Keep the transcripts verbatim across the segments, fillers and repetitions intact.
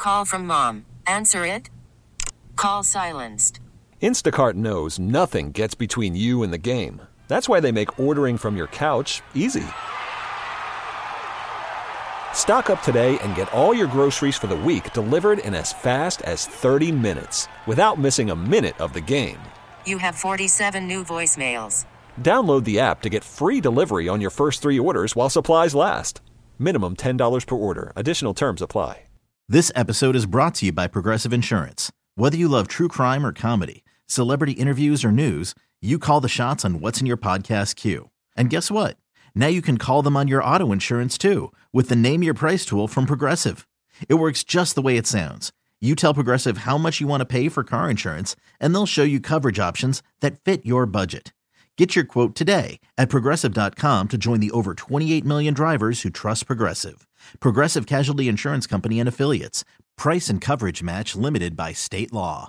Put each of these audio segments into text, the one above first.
Call from mom. Answer it. Call silenced. Instacart knows nothing gets between you and the game. That's why they make ordering from your couch easy. Stock up today and get all your groceries for the week delivered in as fast as thirty minutes without missing a minute of the game. You have forty-seven new voicemails. Download the app to get free delivery on your first three orders while supplies last. Minimum ten dollars per order. Additional terms apply. This episode is brought to you by Progressive Insurance. Whether you love true crime or comedy, celebrity interviews or news, you call the shots on what's in your podcast queue. And guess what? Now you can call them on your auto insurance too with the Name Your Price tool from Progressive. It works just the way it sounds. You tell Progressive how much you want to pay for car insurance, and they'll show you coverage options that fit your budget. Get your quote today at Progressive dot com to join the over twenty-eight million drivers who trust Progressive. Progressive Casualty Insurance Company and Affiliates. Price and coverage match limited by state law.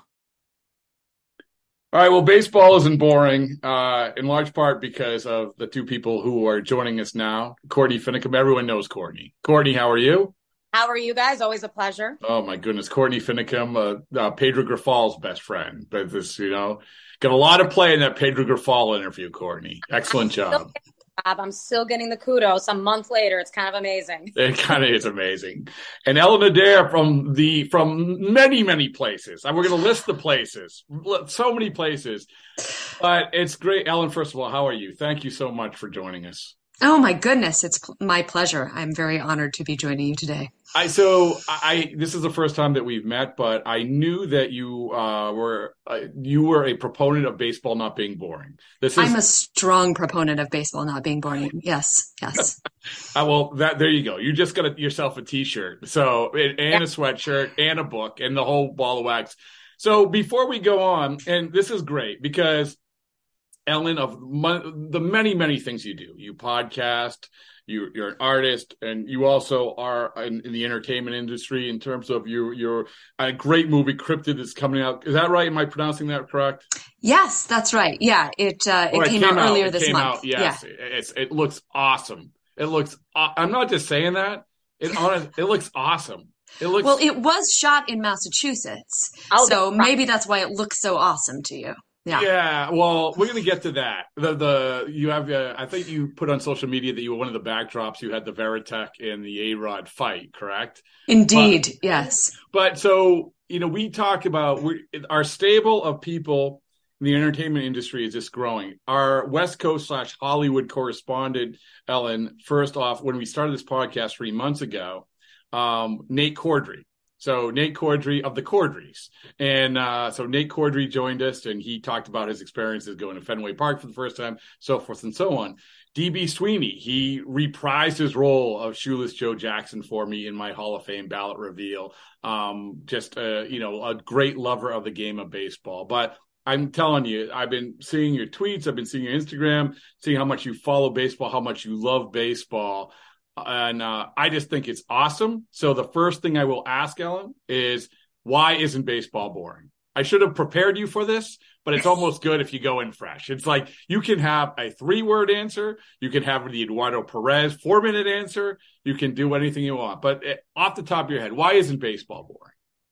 All right, well, baseball isn't boring, uh, in large part because of the two people who are joining us now. Courtney Finicum. Everyone knows Courtney. Courtney, how are you? How are you guys? Always a pleasure. Oh, my goodness. Courtney Finicum, uh, uh, Pedro Grifal's best friend. But this, you know, got a lot of play in that Pedro Grifal interview, Courtney. Excellent job. I'm still getting the kudos. A month later, it's kind of amazing. It kind of is amazing. And Ellen Adair from the from many, many places. And we're going to list the places. So many places. But it's great. Ellen, first of all, how are you? Thank you so much for joining us. Oh, my goodness. It's my pleasure. I'm very honored to be joining you today. I so I this is the first time that we've met, but I knew that you uh, were uh, you were a proponent of baseball not being boring. This is, I'm a strong proponent of baseball not being boring. Yes, yes. uh, well, that there you go. You just got a, yourself a T-shirt, so and yeah. a sweatshirt and a book and the whole ball of wax. So before we go on, and this is great because Ellen, of mon- the many many things you do, you podcast. You, you're an artist, and you also are in, in the entertainment industry in terms of your your a great movie, Cryptid, is coming out. Is that right? Am I pronouncing that correct? Yes, that's right. Yeah, it uh, it, oh, it came, came out earlier out, this came month. Out, yes, yeah. it, it's, it looks awesome. It looks. I'm not just saying that. It honest. It looks awesome. It looks. Well, it was shot in Massachusetts, oh, so maybe that's why it looks so awesome to you. Yeah. Yeah. Well, we're going to get to that. The the you have uh, I think you put on social media that you were one of the backdrops. You had the Veritek and the A-Rod fight, correct? Indeed. But, yes. But so, you know, we talk about we our stable of people in the entertainment industry is just growing. Our West Coast slash Hollywood correspondent, Ellen, first off, when we started this podcast three months ago, um, Nate Cordry. So Nate Cordry of the Cordrys. And uh, so Nate Cordry joined us, and he talked about his experiences going to Fenway Park for the first time, so forth and so on. D B. Sweeney, he reprised his role of Shoeless Joe Jackson for me in my Hall of Fame ballot reveal. Um, just, uh, you know, a great lover of the game of baseball. But I'm telling you, I've been seeing your tweets, I've been seeing your Instagram, seeing how much you follow baseball, how much you love baseball. And uh, I just think it's awesome. So the first thing I will ask, Ellen, is why isn't baseball boring? I should have prepared you for this, but it's almost good if you go in fresh. It's like you can have a three-word answer. You can have the Eduardo Perez four-minute answer. You can do anything you want. But it, off the top of your head, why isn't baseball boring?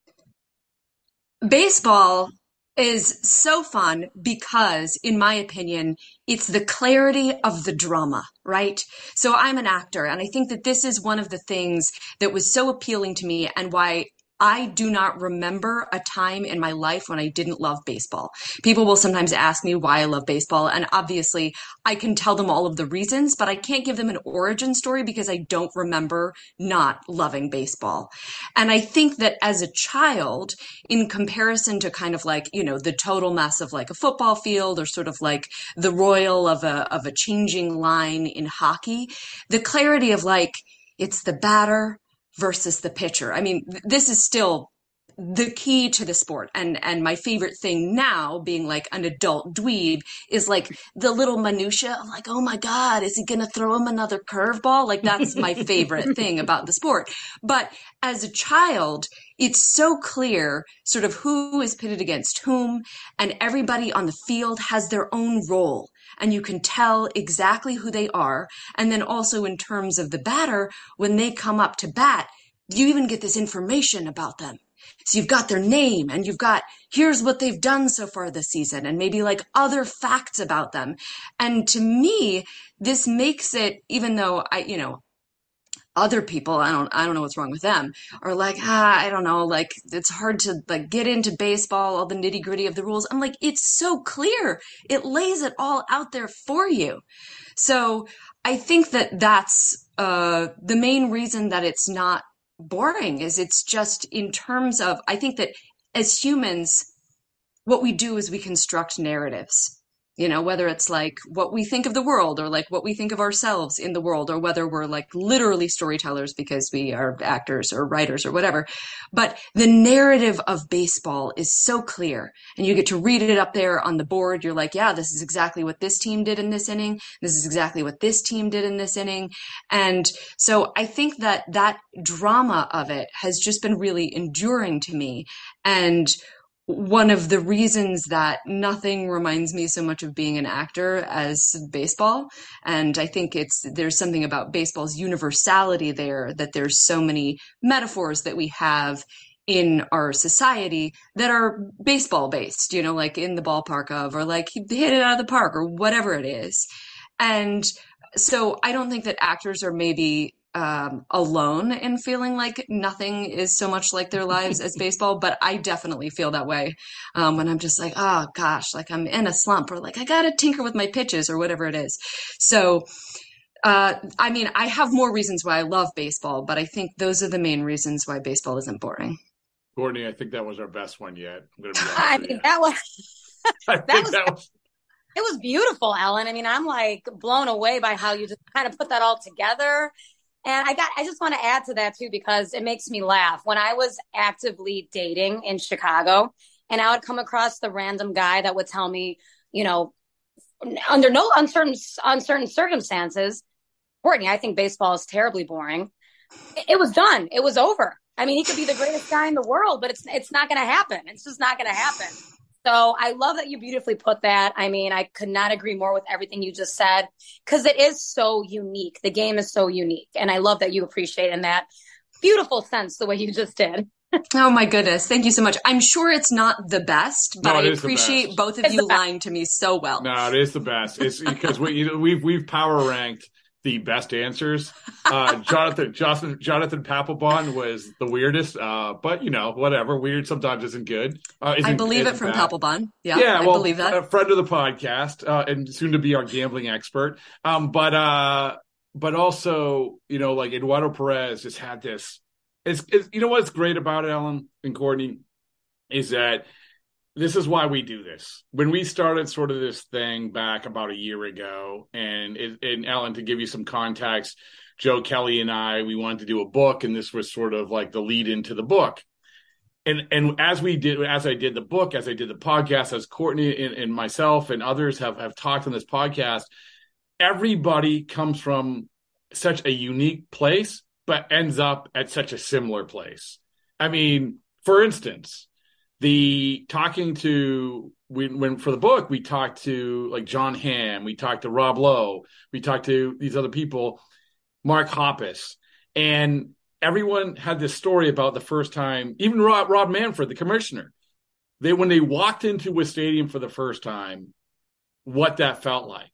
Baseball is so fun because, in my opinion, it's the clarity of the drama, right? So I'm an actor, and I think that this is one of the things that was so appealing to me and why I do not remember a time in my life when I didn't love baseball. People will sometimes ask me why I love baseball, and obviously I can tell them all of the reasons, but I can't give them an origin story because I don't remember not loving baseball. And I think that as a child, in comparison to kind of like, you know, the total mess of like a football field or sort of like the royal of a of a changing line in hockey, the clarity of like, it's the batter versus the pitcher. I mean, th- this is still the key to the sport. And and my favorite thing now, being like an adult dweeb, is like the little minutia of like, oh my God, is he going to throw him another curveball? Like that's my favorite thing about the sport. But as a child, it's so clear sort of who is pitted against whom, and everybody on the field has their own role. And you can tell exactly who they are. And then also in terms of the batter, when they come up to bat, you even get this information about them. So you've got their name and you've got, here's what they've done so far this season and maybe like other facts about them. And to me, this makes it, even though I, you know, other people, I don't, I don't know what's wrong with them, are like, ah, I don't know, like it's hard to like get into baseball, all the nitty gritty of the rules. I'm like, it's so clear. It lays it all out there for you. So I think that that's uh, the main reason that it's not boring is it's just in terms of, I think that as humans, what we do is we construct narratives. You know, whether it's like what we think of the world or like what we think of ourselves in the world, or whether we're like literally storytellers because we are actors or writers or whatever. But the narrative of baseball is so clear and you get to read it up there on the board. You're like, yeah, this is exactly what this team did in this inning. This is exactly what this team did in this inning. And so I think that that drama of it has just been really enduring to me. And one of the reasons that nothing reminds me so much of being an actor as baseball. And I think it's, there's something about baseball's universality there, that there's so many metaphors that we have in our society that are baseball based, you know, like in the ballpark of, or like hit it out of the park or whatever it is. And so I don't think that actors are maybe Um, alone in feeling like nothing is so much like their lives as baseball, but I definitely feel that way um, when I'm just like, oh gosh, like I'm in a slump, or like I gotta tinker with my pitches or whatever it is. So, uh, I mean, I have more reasons why I love baseball, but I think those are the main reasons why baseball isn't boring. Courtney, I think that was our best one yet. I'm gonna be honest I with mean, you. that was I that think was, that was it was beautiful, Ellen. I mean, I'm like blown away by how you just kind of put that all together. And I got, I just want to add to that too, because it makes me laugh. When I was actively dating in Chicago and I would come across the random guy that would tell me, you know, under no uncertain, uncertain circumstances, Courtney, I think baseball is terribly boring. It, it was done. It was over. I mean, he could be the greatest guy in the world, but it's, it's not going to happen. It's just not going to happen. So I love that you beautifully put that. I mean, I could not agree more with everything you just said, because it is so unique. The game is so unique. And I love that you appreciate in that beautiful sense the way you just did. Oh my goodness. Thank you so much. I'm sure it's not the best, but No, it I is the appreciate best. both of It's you the best. lying to me so well. No, it is the best. It's because we, you know, we've we've power ranked the best answers. Uh, Jonathan Jonathan Jonathan Papelbon was the weirdest, uh, but you know, whatever. Weird sometimes isn't good. Uh, isn't, I believe it isn't from bad. Papelbon. Yeah, Yeah, I well, believe that. a friend of the podcast, uh, and soon to be our gambling expert. Um, but uh, but also, you know, like Eduardo Perez just had this. It's, it's you know what's great about it, Ellen and Courtney, is that this is why we do this. When we started sort of this thing back about a year ago, and it, and Ellen, to give you some context, Joe Kelly and I, we wanted to do a book, and this was sort of like the lead into the book. And and as we did, as I did the book, as I did the podcast, as Courtney and, and myself and others have, have talked on this podcast, everybody comes from such a unique place, but ends up at such a similar place. I mean, for instance, the talking to when, when for the book, we talked to like John Hamm, we talked to Rob Lowe, we talked to these other people, Mark Hoppus, and everyone had this story about the first time, even Rob, Rob Manfred, the commissioner, they when they walked into a stadium for the first time, what that felt like.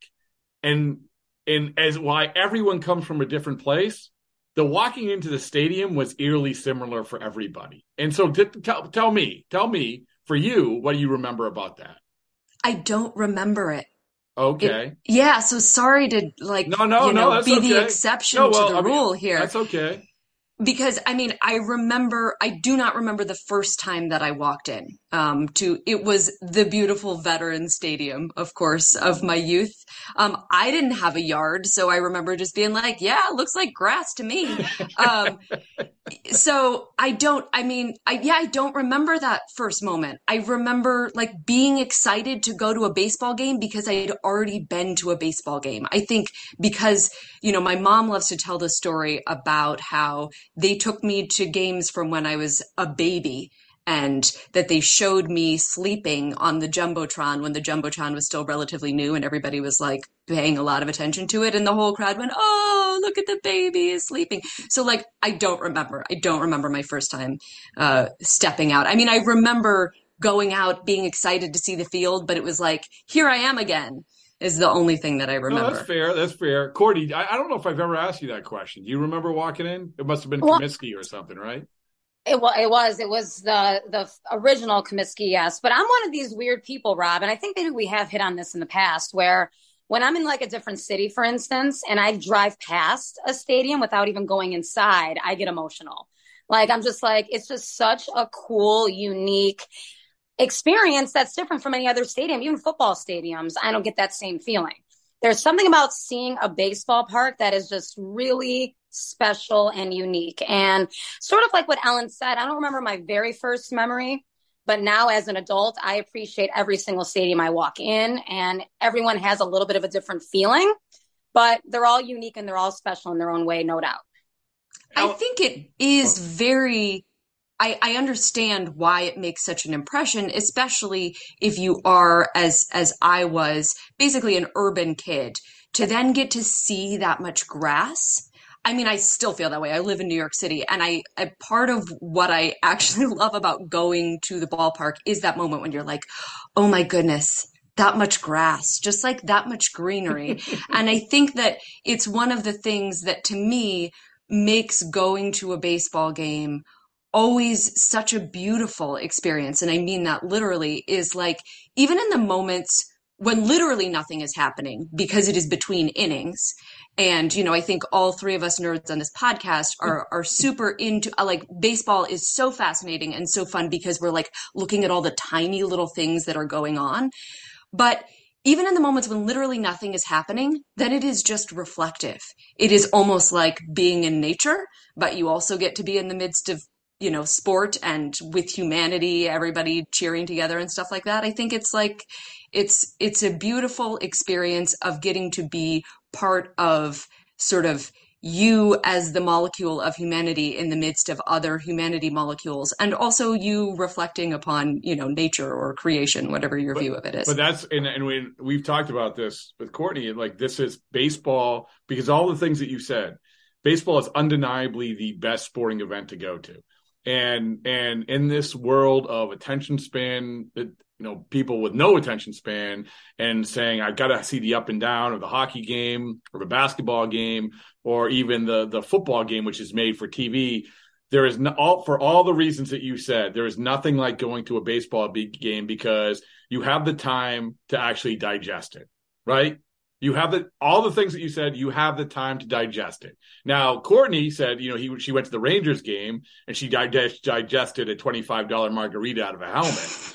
And and as why everyone comes from a different place, the walking into the stadium was eerily similar for everybody. And so t- tell, tell me, tell me, for you, what do you remember about that? I don't remember it. Okay. It, yeah, so sorry to like No, no, you know, no, that's be okay. the exception No, well, to the I mean, rule here. That's okay. Because I mean, I remember, I do not remember the first time that I walked in um, to, it was the beautiful Veterans Stadium, of course, of my youth. Um, I didn't have a yard, so I remember just being like, yeah, it looks like grass to me. Um, so I don't, I mean, I, yeah, I don't remember that first moment. I remember like being excited to go to a baseball game because I had already been to a baseball game. I think because, you know, my mom loves to tell the story about how they took me to games from when I was a baby. and that they showed me sleeping on the Jumbotron when the Jumbotron was still relatively new and everybody was like paying a lot of attention to it. And the whole crowd went, oh, look at the baby is sleeping. So like, I don't remember. I don't remember my first time uh, stepping out. I mean, I remember going out, being excited to see the field, but it was like, here I am again. Is the only thing that I remember. No, that's fair. That's fair. Courtney, I, I don't know if I've ever asked you that question. Do you remember walking in? It must have been well, Comiskey or something, right? It, well, it was. It was the the original Comiskey, yes. But I'm one of these weird people, Rob, and I think maybe we have hit on this in the past, where when I'm in like a different city, for instance, and I drive past a stadium without even going inside, I get emotional. Like, I'm just like, it's just such a cool, unique experience that's different from any other stadium, even football stadiums. I don't get that same feeling. There's something about seeing a baseball park that is just really special and unique. And sort of like what Ellen said, I don't remember my very first memory, but now as an adult, I appreciate every single stadium I walk in, and everyone has a little bit of a different feeling, but they're all unique and they're all special in their own way, no doubt. I think it is very I, I understand why it makes such an impression, especially if you are, as as I was, basically an urban kid, to then get to see that much grass. I mean, I still feel that way. I live in New York City, and I, I part of what I actually love about going to the ballpark is that moment when you're like, oh my goodness, that much grass, just like that much greenery. And I think that it's one of the things that to me makes going to a baseball game always such a beautiful experience. And I mean that literally, is like, even in the moments when literally nothing is happening because it is between innings. And, you know, I think all three of us nerds on this podcast are, are super into, uh, like, baseball is so fascinating and so fun because we're like looking at all the tiny little things that are going on. But even in the moments when literally nothing is happening, then it is just reflective. It is almost like being in nature, but you also get to be in the midst of, you know, sport and with humanity, everybody cheering together and stuff like that. I think it's like, it's, it's a beautiful experience of getting to be part of sort of you as the molecule of humanity in the midst of other humanity molecules, and also you reflecting upon, you know, nature or creation, whatever your but, view of it is. But that's, and, and we, we've talked about this with Courtney, like, this is baseball, because all the things that you said, baseball is undeniably the best sporting event to go to. And and in this world of attention span, you know, people with no attention span and saying, I've got to see the up and down of the hockey game or the basketball game or even the, the football game, which is made for T V. There is no, all, for all the reasons that you said, there is nothing like going to a baseball game because you have the time to actually digest it, right? You have the, all the things that you said, you have the time to digest it. Now, Courtney said, you know, he, she went to the Rangers game and she digest, digested a twenty-five dollars margarita out of a helmet.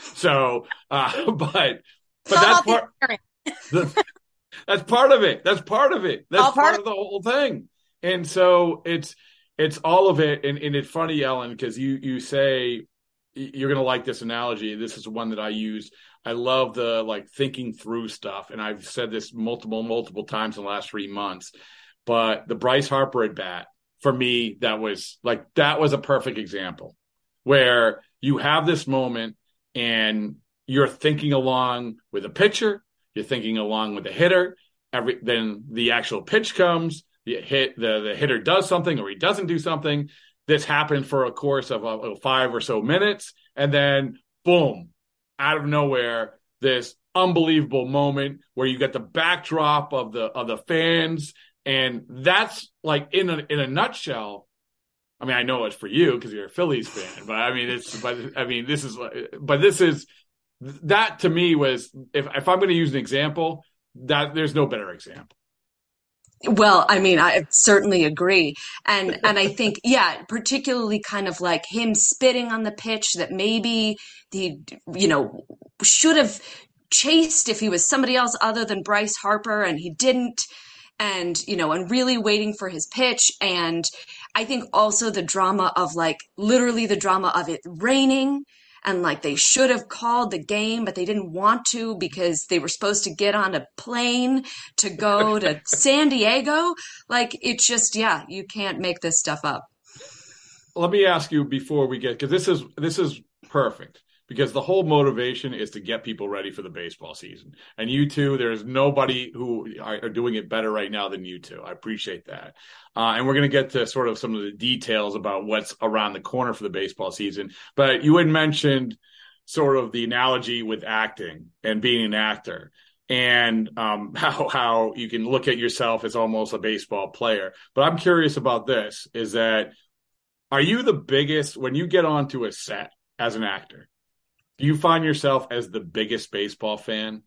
So, uh, but, but that's part, the, that's part of it. That's part of it. That's part, part of the whole thing. And so it's, it's all of it. And, and it's funny, Ellen, because you, you say, you're going to like this analogy. This is one that I use. I love the, like, thinking through stuff. And I've said this multiple, multiple times in the last three months, but the Bryce Harper at bat, for me, that was like, that was a perfect example where you have this moment and you're thinking along with a pitcher, you're thinking along with a hitter. Every, then the actual pitch comes, the hit, the, the hitter does something or he doesn't do something. This happened for a course of, of five or so minutes. And then boom, out of nowhere, this unbelievable moment where you get the backdrop of the of the fans, and that's like in a in a nutshell. I mean, I know it's for you because you're a Phillies fan, but I mean, it's but I mean, this is but this is that to me was, if if I'm going to use an example, that there's no better example. Well, I mean, I certainly agree. And and I think, yeah, particularly kind of like him spitting on the pitch that maybe the, you know, should have chased if he was somebody else other than Bryce Harper, and he didn't. And, you know, and really waiting for his pitch. And I think also the drama of, like, literally the drama of it raining. And like they should have called the game, but they didn't want to because they were supposed to get on a plane to go to San Diego. Like, it's just, yeah, you can't make this stuff up. Let me ask you before we get, because this is this is perfect. Because the whole motivation is to get people ready for the baseball season. And you two, there's nobody who are, are doing it better right now than you two. I appreciate that. Uh, and we're going to get to sort of some of the details about what's around the corner for the baseball season. But you had mentioned sort of the analogy with acting and being an actor, and um, how, how you can look at yourself as almost a baseball player. But I'm curious about this, is that are you the biggest, when you get onto a set as an actor, do you find yourself as the biggest baseball fan?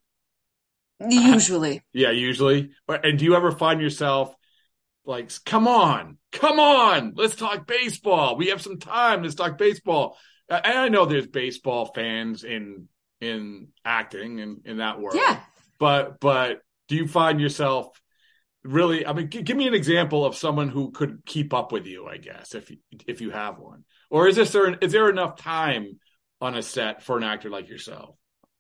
Usually. Yeah, usually. And do you ever find yourself like, come on, come on, let's talk baseball. We have some time. Let's talk baseball. And I know there's baseball fans in in acting and in that world. Yeah. But but do you find yourself really, I mean, g- give me an example of someone who could keep up with you, I guess, if you, if you have one. Or is this there, is there enough time on a set for an actor like yourself?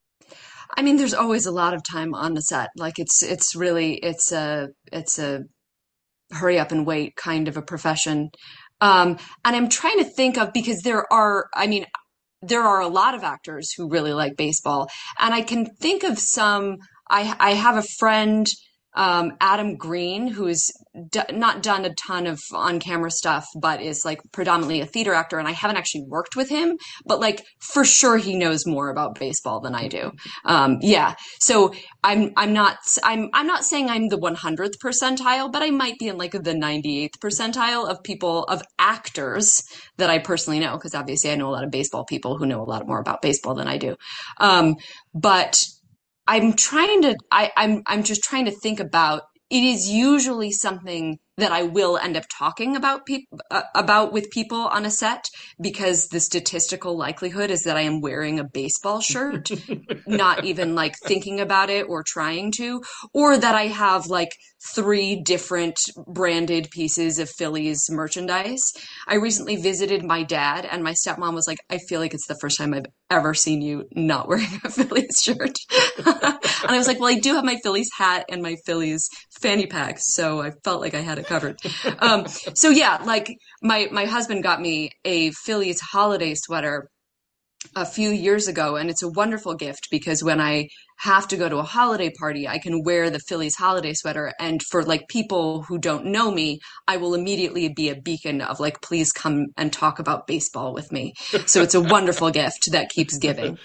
I mean, there's always a lot of time on the set. Like it's, it's really, it's a, it's a hurry up and wait kind of a profession. Um, and I'm trying to think of, because there are, I mean, there are a lot of actors who really like baseball, and I can think of some, I, I have a friend, um, Adam Green, who's d- not done a ton of on-camera stuff, but is like predominantly a theater actor. And I haven't actually worked with him, but like for sure he knows more about baseball than I do. Um, yeah. So I'm, I'm not, I'm, I'm not saying I'm the one hundredth percentile, but I might be in like the ninety-eighth percentile of people, of actors that I personally know. Cause obviously I know a lot of baseball people who know a lot more about baseball than I do. Um, but I'm trying to, I, I'm, I'm just trying to think about, it is usually something that I will end up talking about people, uh, about with people on a set, because the statistical likelihood is that I am wearing a baseball shirt, not even like thinking about it or trying to, or that I have like three different branded pieces of Phillies merchandise. I recently visited my dad, and my stepmom was like, I feel like it's the first time I've ever seen you not wearing a Phillies shirt. And I was like, well, I do have my Phillies hat and my Phillies fanny pack, so I felt like I had it covered. Um, so yeah, like my, my husband got me a Phillies holiday sweater a few years ago, and it's a wonderful gift because when I have to go to a holiday party, I can wear the Phillies holiday sweater. And for like people who don't know me, I will immediately be a beacon of like, please come and talk about baseball with me. So it's a wonderful gift that keeps giving.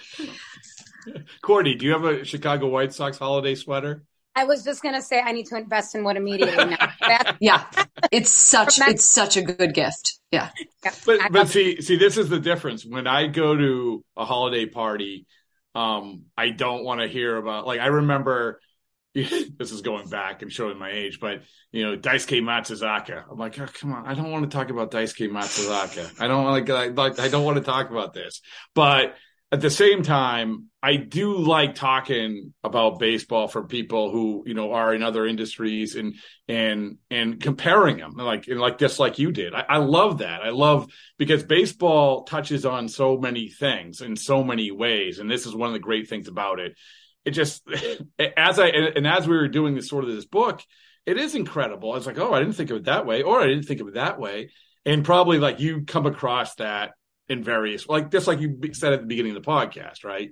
Courtney, do you have a Chicago White Sox holiday sweater? I was just going to say I need to invest in one immediately now. That's- Yeah, it's such it's such a good gift. Yeah. But but see see this is the difference. When I go to a holiday party, um, I don't want to hear about, like, I remember, this is going back and showing my age, but you know, Daisuke Matsuzaka. I'm like, oh, come on, I don't want to talk about Daisuke Matsuzaka. I don't want to like I don't want to talk about this. But at the same time, I do like talking about baseball for people who, you know, are in other industries and and and comparing them, like and like just like you did. I, I love that. I love, because baseball touches on so many things in so many ways, and this is one of the great things about it. It just as I and as we were doing this sort of this book, it is incredible. I was like, oh, I didn't think of it that way, or I didn't think of it that way, and probably like you come across that in various, like just like you said at the beginning of the podcast, right?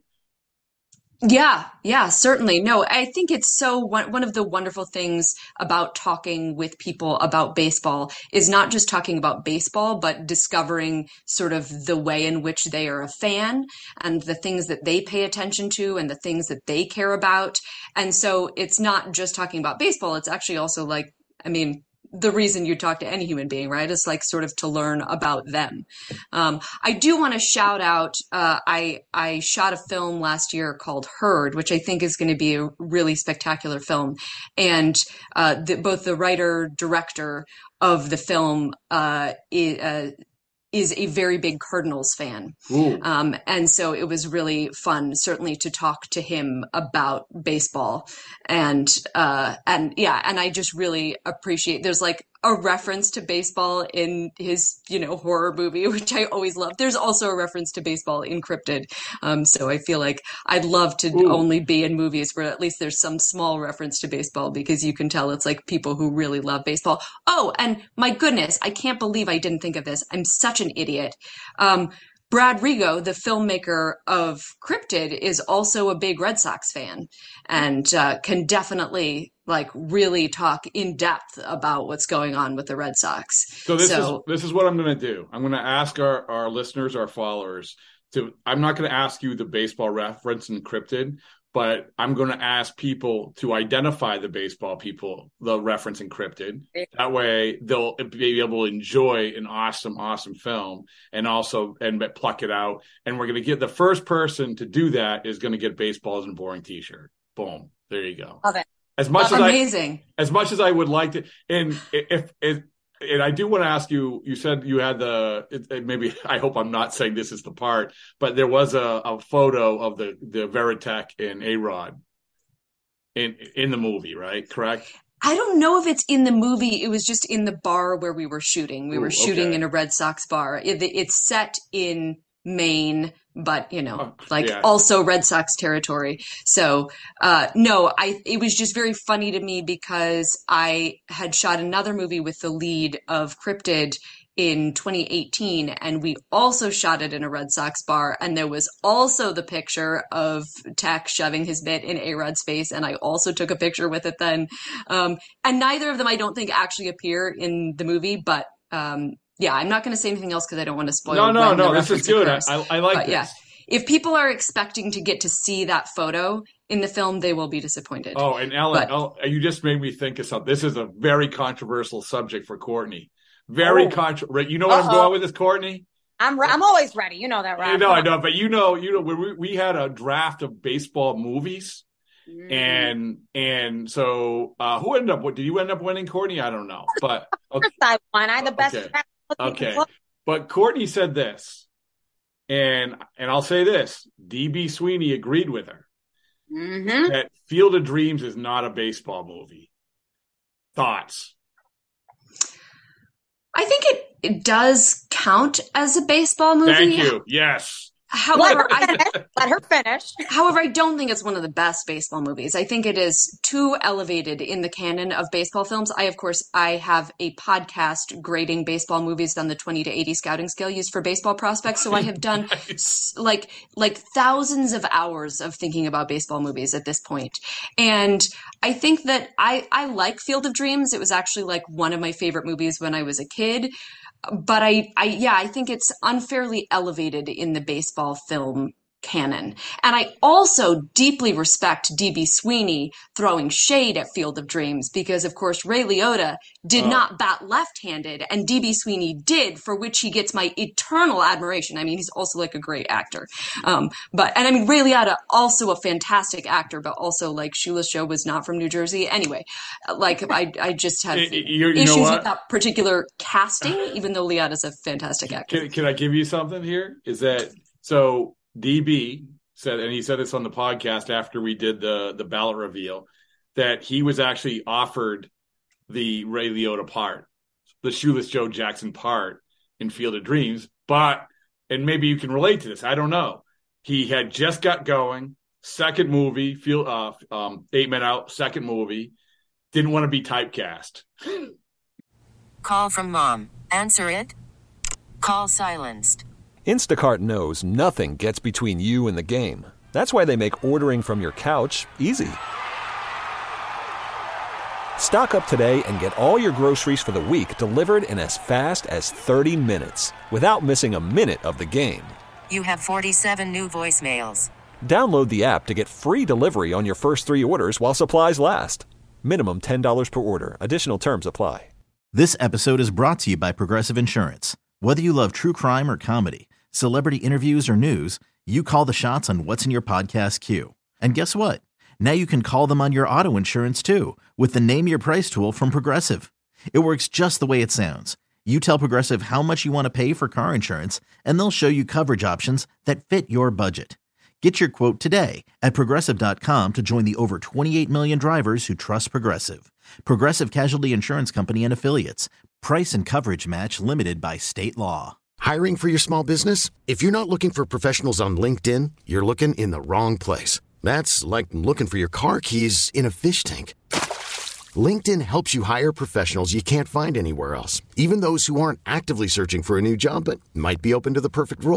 Yeah, yeah, certainly. No, I think it's so one, one of the wonderful things about talking with people about baseball is not just talking about baseball, but discovering sort of the way in which they are a fan and the things that they pay attention to and the things that they care about. And so it's not just talking about baseball. It's actually also like, I mean, the reason you talk to any human being, right? Is like sort of to learn about them. Um, I do want to shout out, uh, I, I shot a film last year called Herd, which I think is going to be a really spectacular film. And, uh, the, both the writer, director of the film, uh, is, uh, is a very big Cardinals fan. Um, and so it was really fun, certainly, to talk to him about baseball. And, uh, and yeah, and I just really appreciate, there's like a reference to baseball in his, you know, horror movie, which I always love. There's also a reference to baseball in Cryptid. Um, so I feel like I'd love to Ooh. only be in movies where at least there's some small reference to baseball, because you can tell it's like people who really love baseball. Oh, and my goodness, I can't believe I didn't think of this. I'm such an idiot. Um, Brad Rigo, the filmmaker of Cryptid, is also a big Red Sox fan and uh, can definitely like really talk in depth about what's going on with the Red Sox. So this so, is this is what I'm going to do. I'm going to ask our, our listeners, our followers to. I'm not going to ask you the baseball reference in Cryptid, but I'm going to ask people to identify the baseball people, the reference encrypted. That way they'll be able to enjoy an awesome, awesome film and also and pluck it out. And we're going to get the first person to do that is going to get Baseballs and Boring t-shirt. Boom. There you go. Love it. As much Love as amazing. I, as much as I would like to, and if, if, and I do want to ask you, you said you had the, it, maybe, I hope I'm not saying this is the part, but there was a, a photo of the, the Veritech and A-Rod in, in the movie, right? Correct? I don't know if it's in the movie. It was just in the bar where we were shooting. We Ooh, were shooting okay. in a Red Sox bar. It, it's set in Maine, but you know, oh, like yeah. also Red Sox territory. So, uh, no, I, it was just very funny to me because I had shot another movie with the lead of Cryptid in twenty eighteen, and we also shot it in a Red Sox bar, and there was also the picture of Tech shoving his mitt in A-Rod's face, and I also took a picture with it then. Um, and neither of them, I don't think, actually appear in the movie, but, um, yeah, I'm not going to say anything else because I don't want to spoil. No, no, no. This is good. I, I like but, this. Yeah, if people are expecting to get to see that photo in the film, they will be disappointed. Oh, and Ellen, but, oh, you just made me think of something. This is a very controversial subject for Courtney. Very oh. controversial. You know what Uh-oh. I'm going with this, Courtney? I'm re- I'm always ready. You know that, right? You know, I know, but you know, you know, we we had a draft of baseball movies. Mm. And and so uh, who ended up? What did you end up winning, Courtney? I don't know, but okay. I won. I had the best. Okay. Okay, but Courtney said this, and and I'll say this: D B Sweeney agreed with her mm-hmm. that Field of Dreams is not a baseball movie. Thoughts? I think it, it does count as a baseball movie. Thank you. Yes. However, let her, I, let her finish. However, I don't think it's one of the best baseball movies. I think it is too elevated in the canon of baseball films. I, of course, I have a podcast grading baseball movies on the twenty to eighty scouting scale used for baseball prospects. So I have done nice. like like thousands of hours of thinking about baseball movies at this point. And I think that I, I like Field of Dreams. It was actually like one of my favorite movies when I was a kid. But I, I, yeah, I think it's unfairly elevated in the baseball film canon. And I also deeply respect D B Sweeney throwing shade at Field of Dreams because, of course, Ray Liotta did oh. not bat left-handed, and D B Sweeney did, for which he gets my eternal admiration. I mean, he's also like a great actor. Um, but, and I mean, Ray Liotta, also a fantastic actor, but also like Shoeless Joe was not from New Jersey. Anyway, like I, I just have you, you issues know with that particular casting, even though Liotta's a fantastic actor. Can, can I give you something here? Is that, so D B said, and he said this on the podcast after we did the, the ballot reveal, that he was actually offered the Ray Liotta part, the Shoeless Joe Jackson part in Field of Dreams. But, and maybe you can relate to this, I don't know. He had just got going, second movie, feel, uh, um, Eight Men Out, second movie, didn't want to be typecast. Call from mom. Answer it. Call silenced. Instacart knows nothing gets between you and the game. That's why they make ordering from your couch easy. Stock up today and get all your groceries for the week delivered in as fast as thirty minutes without missing a minute of the game. You have forty-seven new voicemails. Download the app to get free delivery on your first three orders while supplies last. Minimum ten dollars per order. Additional terms apply. This episode is brought to you by Progressive Insurance. Whether you love true crime or comedy, celebrity interviews or news, you call the shots on what's in your podcast queue. And guess what? Now you can call them on your auto insurance too with the Name Your Price tool from Progressive. It works just the way it sounds. You tell Progressive how much you want to pay for car insurance, and they'll show you coverage options that fit your budget. Get your quote today at Progressive dot com to join the over twenty-eight million drivers who trust Progressive. Progressive Casualty Insurance Company and Affiliates. Price and coverage match limited by state law. Hiring for your small business? If you're not looking for professionals on LinkedIn, you're looking in the wrong place. That's like looking for your car keys in a fish tank. LinkedIn helps you hire professionals you can't find anywhere else, even those who aren't actively searching for a new job but might be open to the perfect role.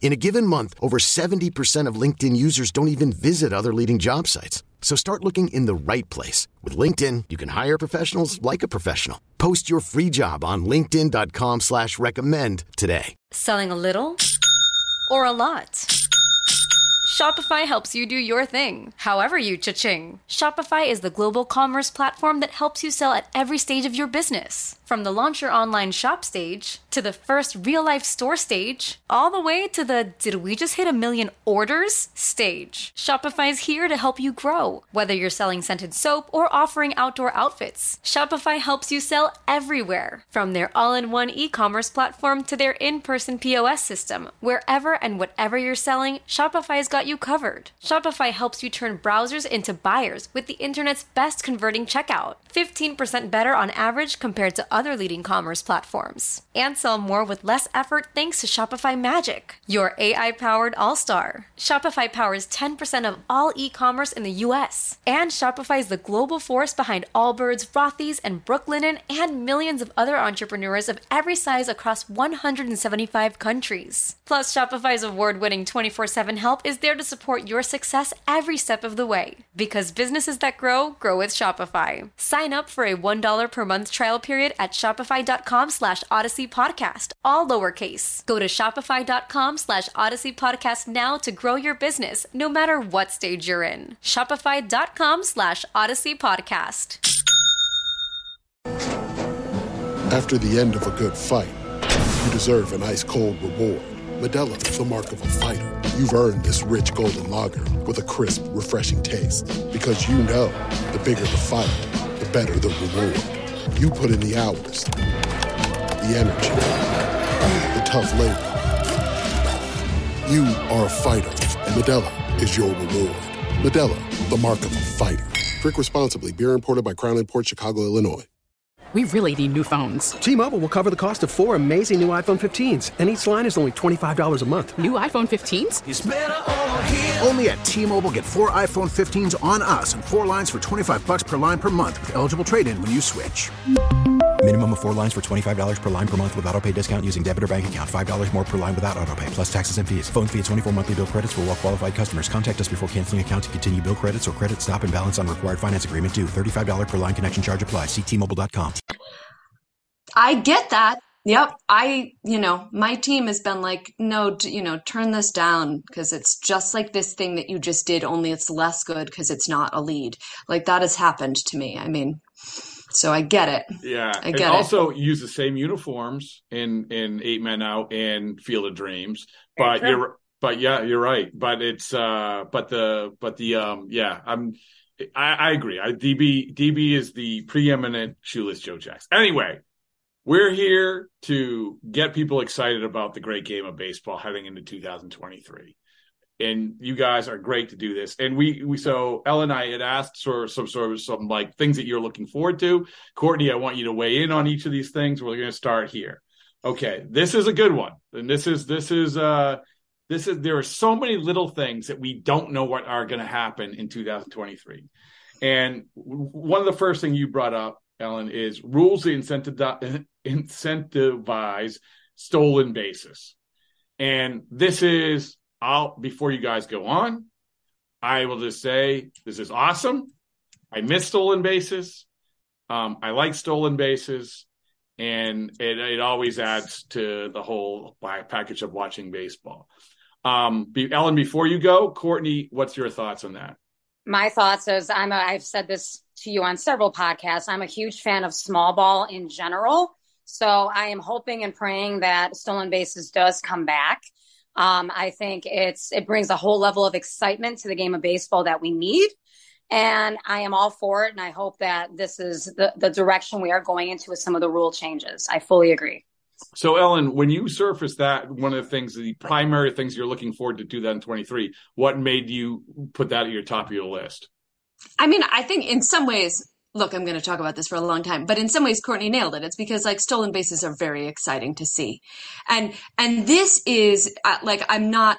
In a given month, over seventy percent of LinkedIn users don't even visit other leading job sites. So start looking in the right place. With LinkedIn, you can hire professionals like a professional. Post your free job on linkedin dot com slash recommend today. Selling a little or a lot? Shopify helps you do your thing, however you cha-ching. Shopify is the global commerce platform that helps you sell at every stage of your business. From the launch your online shop stage, to the first real-life store stage, all the way to the did we just hit a million orders stage. Shopify's here to help you grow. Whether you're selling scented soap or offering outdoor outfits, Shopify helps you sell everywhere. From their all-in-one e-commerce platform to their in-person P O S system, wherever and whatever you're selling, Shopify's got you covered. Shopify helps you turn browsers into buyers with the internet's best converting checkout. fifteen percent better on average compared to other leading commerce platforms. And sell more with less effort thanks to Shopify Magic, your A I-powered all-star. Shopify powers ten percent of all e-commerce in the U S. And Shopify is the global force behind Allbirds, Rothy's, and Brooklinen, and millions of other entrepreneurs of every size across one hundred seventy-five countries. Plus, Shopify's award-winning twenty-four seven help is there to support your success every step of the way. Because businesses that grow, grow with Shopify. Sign up for a one dollar per month trial period at shopify.com slash Odyssey Podcast, all lowercase. Go to shopify.com slash Odyssey Podcast now to grow your business, no matter what stage you're in. Shopify.com slash Odyssey Podcast. After the end of a good fight, you deserve an ice-cold reward. Modelo is the mark of a fighter. You've earned this rich golden lager with a crisp, refreshing taste. Because you know, the bigger the fight, the better the reward. You put in the hours, the energy, the tough labor. You are a fighter, and Modelo is your reward. Modelo, the mark of a fighter. Drink responsibly. Beer imported by Crown Imports, Chicago, Illinois. We really need new phones. T-Mobile will cover the cost of four amazing new iPhone fifteens, and each line is only twenty-five dollars a month. New iPhone fifteens? It's better over here. Only at T-Mobile, get four iPhone fifteens on us and four lines for twenty-five dollars per line per month with eligible trade-in when you switch. Minimum of four lines for twenty-five dollars per line per month with autopay discount using debit or bank account. five dollars more per line without autopay, plus taxes and fees. Phone fee at twenty-four monthly bill credits for well qualified customers. Contact us before canceling account to continue bill credits or credit stop and balance on required finance agreement due. thirty-five dollars per line connection charge applies. See T Mobile dot com. I get that. Yep. I, you know, my team has been like, no, you know, turn this down because it's just like this thing that you just did, only it's less good because it's not a lead. Like that has happened to me. I mean, so I get it. Yeah. I get and also it. use the same uniforms in, in Eight Men Out and Field of Dreams. But okay. you're, but yeah, you're right. But it's, uh, but the, but the, um, yeah, I'm, I, I agree. I, D B, D B is the preeminent shoeless Joe Jackson. Anyway. We're here to get people excited about the great game of baseball heading into two thousand twenty-three. And you guys are great to do this. And we, we so Ellen and I had asked for some sort of some like things that you're looking forward to. Courtney, I want you to weigh in on each of these things. We're going to start here. Okay, this is a good one. And this is this is uh this is there are so many little things that we don't know what are going to happen in two thousand twenty-three. And one of the first things you brought up, Ellen, is rules to incentivize, incentivize stolen bases. And this is, I'll before you guys go on, I will just say this is awesome. I miss stolen bases. Um, I like stolen bases. And it, it always adds to the whole package of watching baseball. Um, be, Ellen, before you go, Courtney, what's your thoughts on that? My thoughts is I'm a, I've said this to you on several podcasts. I'm a huge fan of small ball in general. So I am hoping and praying that stolen bases does come back. Um, I think it's, it brings a whole level of excitement to the game of baseball that we need. And I am all for it. And I hope that this is the, the direction we are going into with some of the rule changes. I fully agree. So, Ellen, when you surfaced that, one of the things, the primary things you're looking forward to two thousand twenty-three, what made you put that at your top of your list? I mean, I think in some ways, look, I'm going to talk about this for a long time, but in some ways, Courtney nailed it. It's because like stolen bases are very exciting to see. And, and this is uh, like, I'm not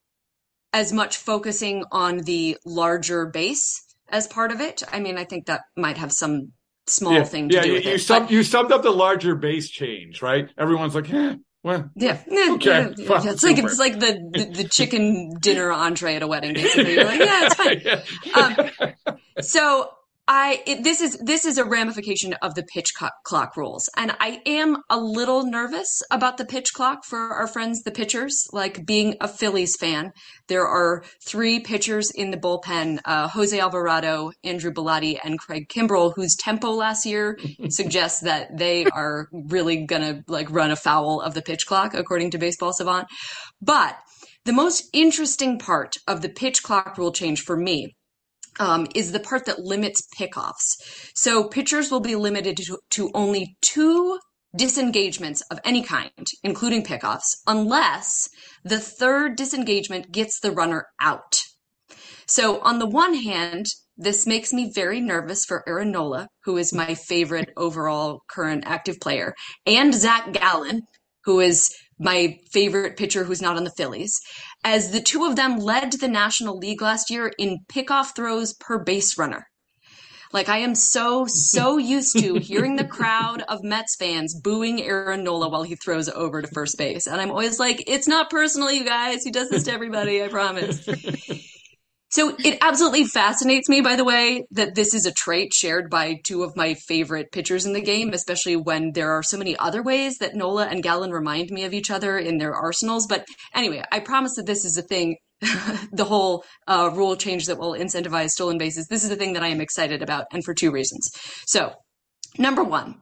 as much focusing on the larger base as part of it. I mean, I think that might have some small yeah, thing to yeah, do you, with you it. Summed, but, you summed up the larger base change, right? Everyone's like, eh. Well, yeah. Okay. Yeah, Fine, yeah. It's like super. it's like the, the, the chicken dinner entree at a wedding, basically. You're like, yeah, it's fine. Um, so I it, this is this is a ramification of the pitch co- clock rules, and I am a little nervous about the pitch clock for our friends, the pitchers. Like being a Phillies fan, there are three pitchers in the bullpen: uh, Jose Alvarado, Andrew Bellotti, and Craig Kimbrell, whose tempo last year suggests that they are really gonna like run afoul of the pitch clock, according to Baseball Savant. But the most interesting part of the pitch clock rule change for me Um, is the part that limits pickoffs. So pitchers will be limited to, to only two disengagements of any kind, including pickoffs, unless the third disengagement gets the runner out. So on the one hand, this makes me very nervous for Aaron Nola, who is my favorite overall current active player, and Zach Gallen, who is my favorite pitcher who's not on the Phillies, as the two of them led the National League last year in pickoff throws per base runner. Like, I am so, so used to hearing the crowd of Mets fans booing Aaron Nola while he throws over to first base. And I'm always like, it's not personal, you guys. He does this to everybody, I promise. So it absolutely fascinates me, by the way, that this is a trait shared by two of my favorite pitchers in the game, especially when there are so many other ways that Nola and Gallen remind me of each other in their arsenals. But anyway, I promise that this is a thing, the whole uh, rule change that will incentivize stolen bases. This is the thing that I am excited about, and for two reasons. So, number one,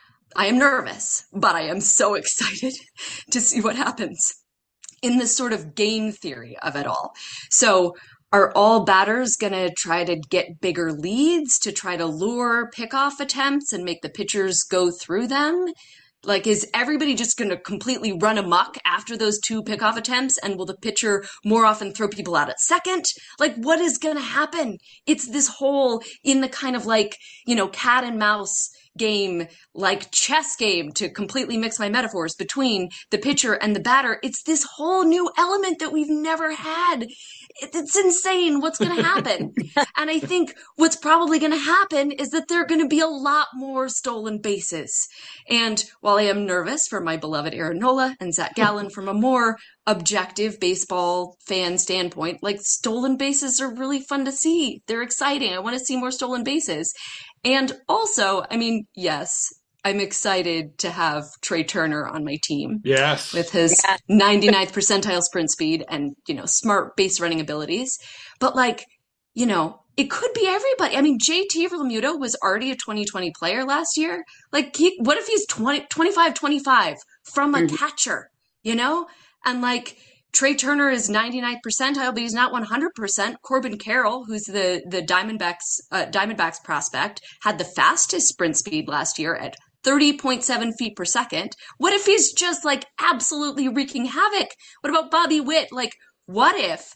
I am nervous, but I am so excited to see what happens in this sort of game theory of it all. So, are all batters going to try to get bigger leads to try to lure pickoff attempts and make the pitchers go through them? Like, is everybody just going to completely run amok after those two pickoff attempts? And will the pitcher more often throw people out at second? Like, what is going to happen? It's this whole, in the kind of like, you know, cat and mouse game, like chess game, to completely mix my metaphors, between the pitcher and the batter. It's this whole new element that we've never had. It's insane what's going to happen. And I think what's probably going to happen is that there are going to be a lot more stolen bases. And while I am nervous for my beloved Aaron Nola and Zach Gallen from a more objective baseball fan standpoint, like, stolen bases are really fun to see. They're exciting. I want to see more stolen bases. And also, I mean, yes, I'm excited to have Trey Turner on my team. Yes. With his yeah. ninety-ninth percentile sprint speed and, you know, smart base running abilities. But, like, you know, it could be everybody. I mean, J T Realmuto was already a twenty twenty player last year. Like, he, what if he's twenty, twenty-five twenty-five from a mm-hmm. catcher, you know? And, like, Trey Turner is ninety-ninth percentile, but he's not one hundred percent. Corbin Carroll, who's the, the Diamondbacks, uh, Diamondbacks prospect, had the fastest sprint speed last year at thirty point seven feet per second. What if he's just, like, absolutely wreaking havoc? What about Bobby Witt? Like, what if,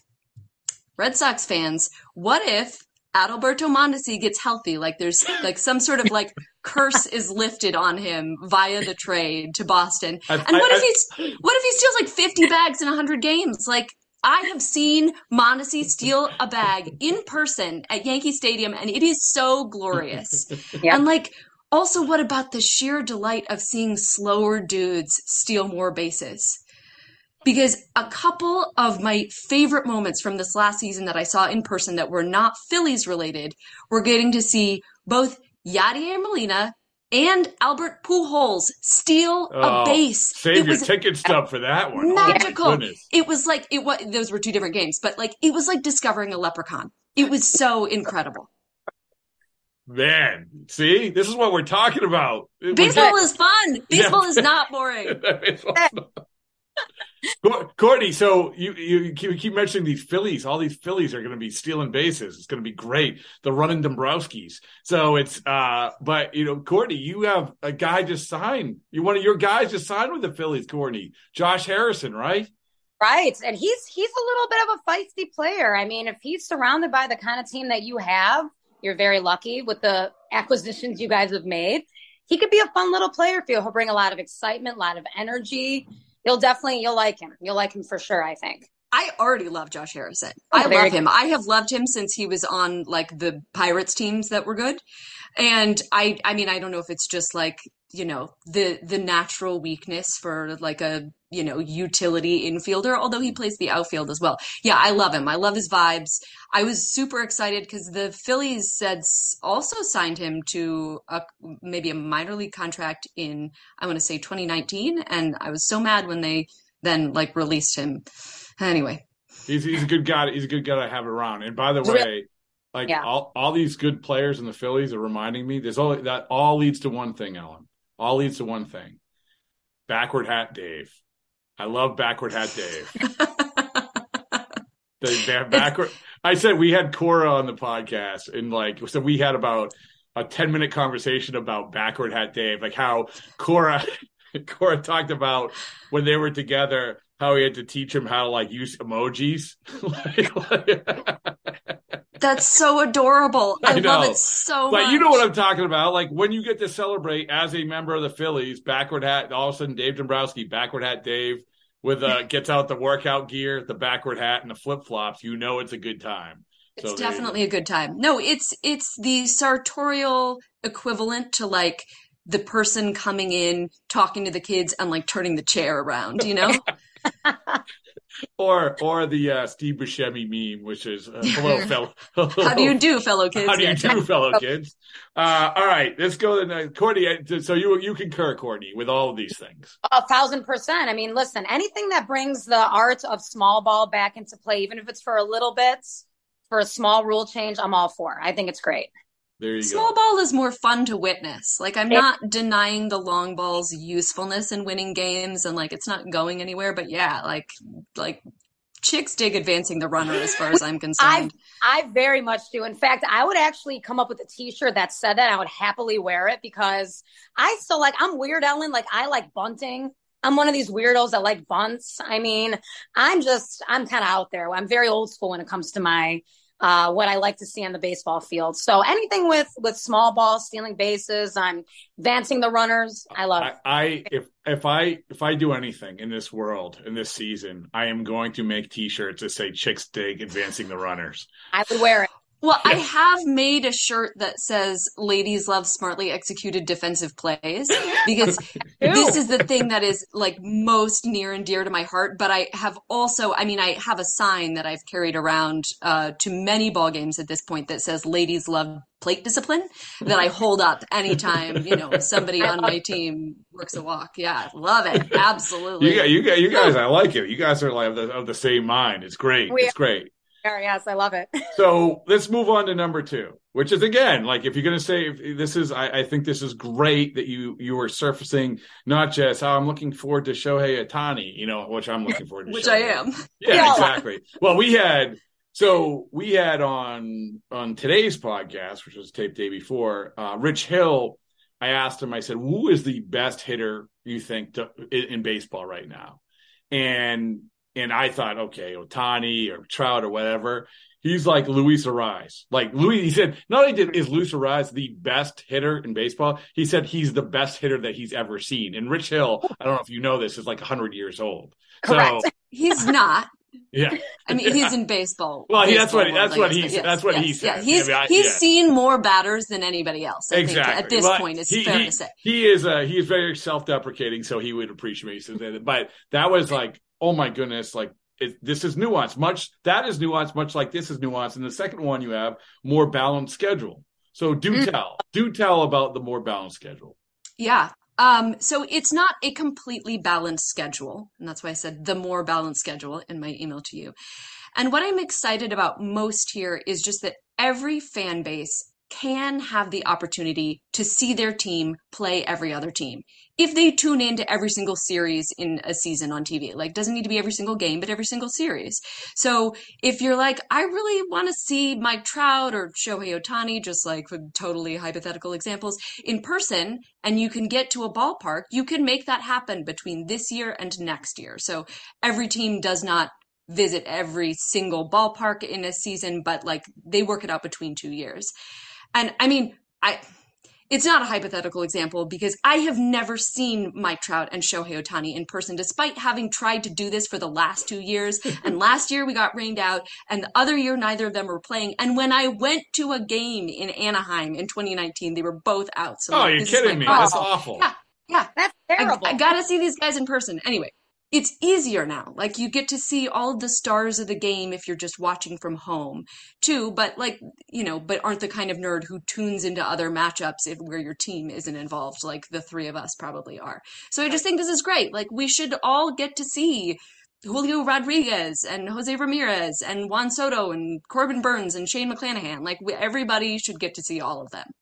Red Sox fans, what if Adalberto Mondesi gets healthy? Like, there's, like, some sort of, like, curse is lifted on him via the trade to Boston. I, and what I, if he's, what if he steals, like, fifty bags in one hundred games? Like, I have seen Mondesi steal a bag in person at Yankee Stadium, and it is so glorious. Yeah. And, like, also, what about the sheer delight of seeing slower dudes steal more bases? Because a couple of my favorite moments from this last season that I saw in person that were not Phillies related were getting to see both Yadier Molina and Albert Pujols steal oh, a base. Save it your was ticket stub for that one. Magical. Oh, it was like, it was, those were two different games, but, like, it was like discovering a leprechaun. It was so incredible. Man, see, this is what we're talking about. Baseball is fun. Baseball yeah. is not boring. Courtney, so you, you keep mentioning these Phillies. All these Phillies are going to be stealing bases. It's going to be great. The running Dombrowskis. So it's, uh, but, you know, Courtney, you have a guy just signed. You One of your guys just signed with the Phillies, Courtney. Josh Harrison, right? Right. And he's, he's a little bit of a feisty player. I mean, if he's surrounded by the kind of team that you have, you're very lucky with the acquisitions you guys have made. He could be a fun little player for you. He'll bring a lot of excitement, a lot of energy. You'll definitely, you'll like him. You'll like him for sure, I think. I already love Josh Harrison. Oh, I love him. I have loved him since he was on, like, the Pirates teams that were good. And I, I mean, I don't know if it's just, like, you know, the the natural weakness for like a, you know, utility infielder, although he plays the outfield as well. Yeah, I love him. I love his vibes. I was super excited because the Phillies said also signed him to a, maybe a minor league contract in, I want to say twenty nineteen. And I was so mad when they then like released him. Anyway. He's he's a good guy. He's a good guy to have around. And by the way, like yeah. all, all these good players in the Phillies are reminding me, there's all that all leads to one thing, Ellen. All leads to one thing. Backward hat Dave. I love backward hat Dave. the backward. I said we had Cora on the podcast, and like so we had about a ten minute conversation about backward hat Dave, like how Cora Cora talked about when they were together, how he had to teach him how to like use emojis. like, like, That's so adorable. I, I love it so but much. You know what I'm talking about. Like when you get to celebrate as a member of the Phillies, backward hat, all of a sudden Dave Dombrowski, backward hat Dave, with uh gets out the workout gear, the backward hat, and the flip flops. You know it's a good time. It's so definitely a good time. No, it's it's the sartorial equivalent to like the person coming in, talking to the kids, and like turning the chair around. You know. Or or the uh, Steve Buscemi meme, which is uh, hello, fellow. How do you do, fellow kids? How do you do, fellow kids? Uh, all right, let's go to uh, Courtney. So you you concur, Courtney, with all of these things? A thousand percent. I mean, listen, anything that brings the art of small ball back into play, even if it's for a little bit, for a small rule change, I'm all for. I think it's great. There you Small go. ball is more fun to witness. Like, I'm not denying the long ball's usefulness in winning games, and like it's not going anywhere. But yeah, like like chicks dig advancing the runner as far as I'm concerned. I I very much do. In fact, I would actually come up with a T-shirt that said that. I would happily wear it because I still like. I'm weird, Ellen. Like I like bunting. I'm one of these weirdos that like bunts. I mean, I'm just I'm kind of out there. I'm very old school when it comes to my. Uh, what I like to see on the baseball field. So anything with, with small ball, stealing bases, I'm advancing the runners. I love it. I, I if if I if I do anything in this world in this season, I am going to make T-shirts that say "Chicks Dig Advancing the Runners." I would wear it. Well, I have made a shirt that says "Ladies love smartly executed defensive plays" because this is the thing that is like most near and dear to my heart. But I have also, I mean, I have a sign that I've carried around uh, to many ball games at this point that says "Ladies love plate discipline" that I hold up anytime, you know, somebody on my team works a walk. Yeah, love it. Absolutely. You got, you got, you guys, I like it. You guys are like of the, of the same mind. It's great. We it's great. Yes, I love it. So let's move on to number two, which is again, like if you're going to say if this is, I, I think this is great that you you are surfacing not just how I'm looking forward to Shohei Ohtani, you know, which I'm looking forward to. Which Shohei. I am. Yeah, yeah, exactly. Well, we had so we had on on today's podcast, which was taped day before, uh, Rich Hill. I asked him. I said, "Who is the best hitter you think to, in, in baseball right now?" And And I thought, okay, Ohtani or Trout or whatever. He's like Luis Arraez. Like Luis, he said, not only did, is Luis Arraez the best hitter in baseball, he said he's the best hitter that he's ever seen. And Rich Hill, I don't know if you know this, is like one hundred years old. Correct. So, he's not. Yeah. I mean, he's in baseball. Well, baseball that's what world, that's what guess, he's yes, that's what yes, he said. Yeah, he's I mean, I, he's yeah. seen more batters than anybody else. I exactly. think, at this well, point, it's he, fair he, to say he is uh, he is very self-deprecating, so he would appreciate it. But that was like, oh my goodness, like. It, this is nuanced. Much that is nuanced, much like this is nuanced. And the second one, you have more balanced schedule. So do mm. tell, do tell about the more balanced schedule. Yeah. Um, so it's not a completely balanced schedule, and that's why I said the more balanced schedule in my email to you. And what I'm excited about most here is just that every fan base can have the opportunity to see their team play every other team if they tune into every single series in a season on T V. Like, doesn't need to be every single game, but every single series. So if you're like, I really want to see Mike Trout or Shohei Ohtani, just like for totally hypothetical examples, in person, and you can get to a ballpark, you can make that happen between this year and next year. So every team does not visit every single ballpark in a season, but like they work it out between two years. And I mean, I it's not a hypothetical example because I have never seen Mike Trout and Shohei Ohtani in person, despite having tried to do this for the last two years. And last year we got rained out, and the other year neither of them were playing. And when I went to a game in Anaheim in twenty nineteen, they were both out. So oh, like, you're this kidding is like, me? oh, That's awful. Yeah. Yeah, that's terrible. I, I gotta see these guys in person. Anyway, it's easier now. Like, you get to see all of the stars of the game if you're just watching from home, too. But, like, you know, but aren't the kind of nerd who tunes into other matchups if where your team isn't involved, like the three of us probably are. So I just think this is great. Like, we should all get to see Julio Rodriguez and Jose Ramirez and Juan Soto and Corbin Burns and Shane McClanahan. Like, we, everybody should get to see all of them.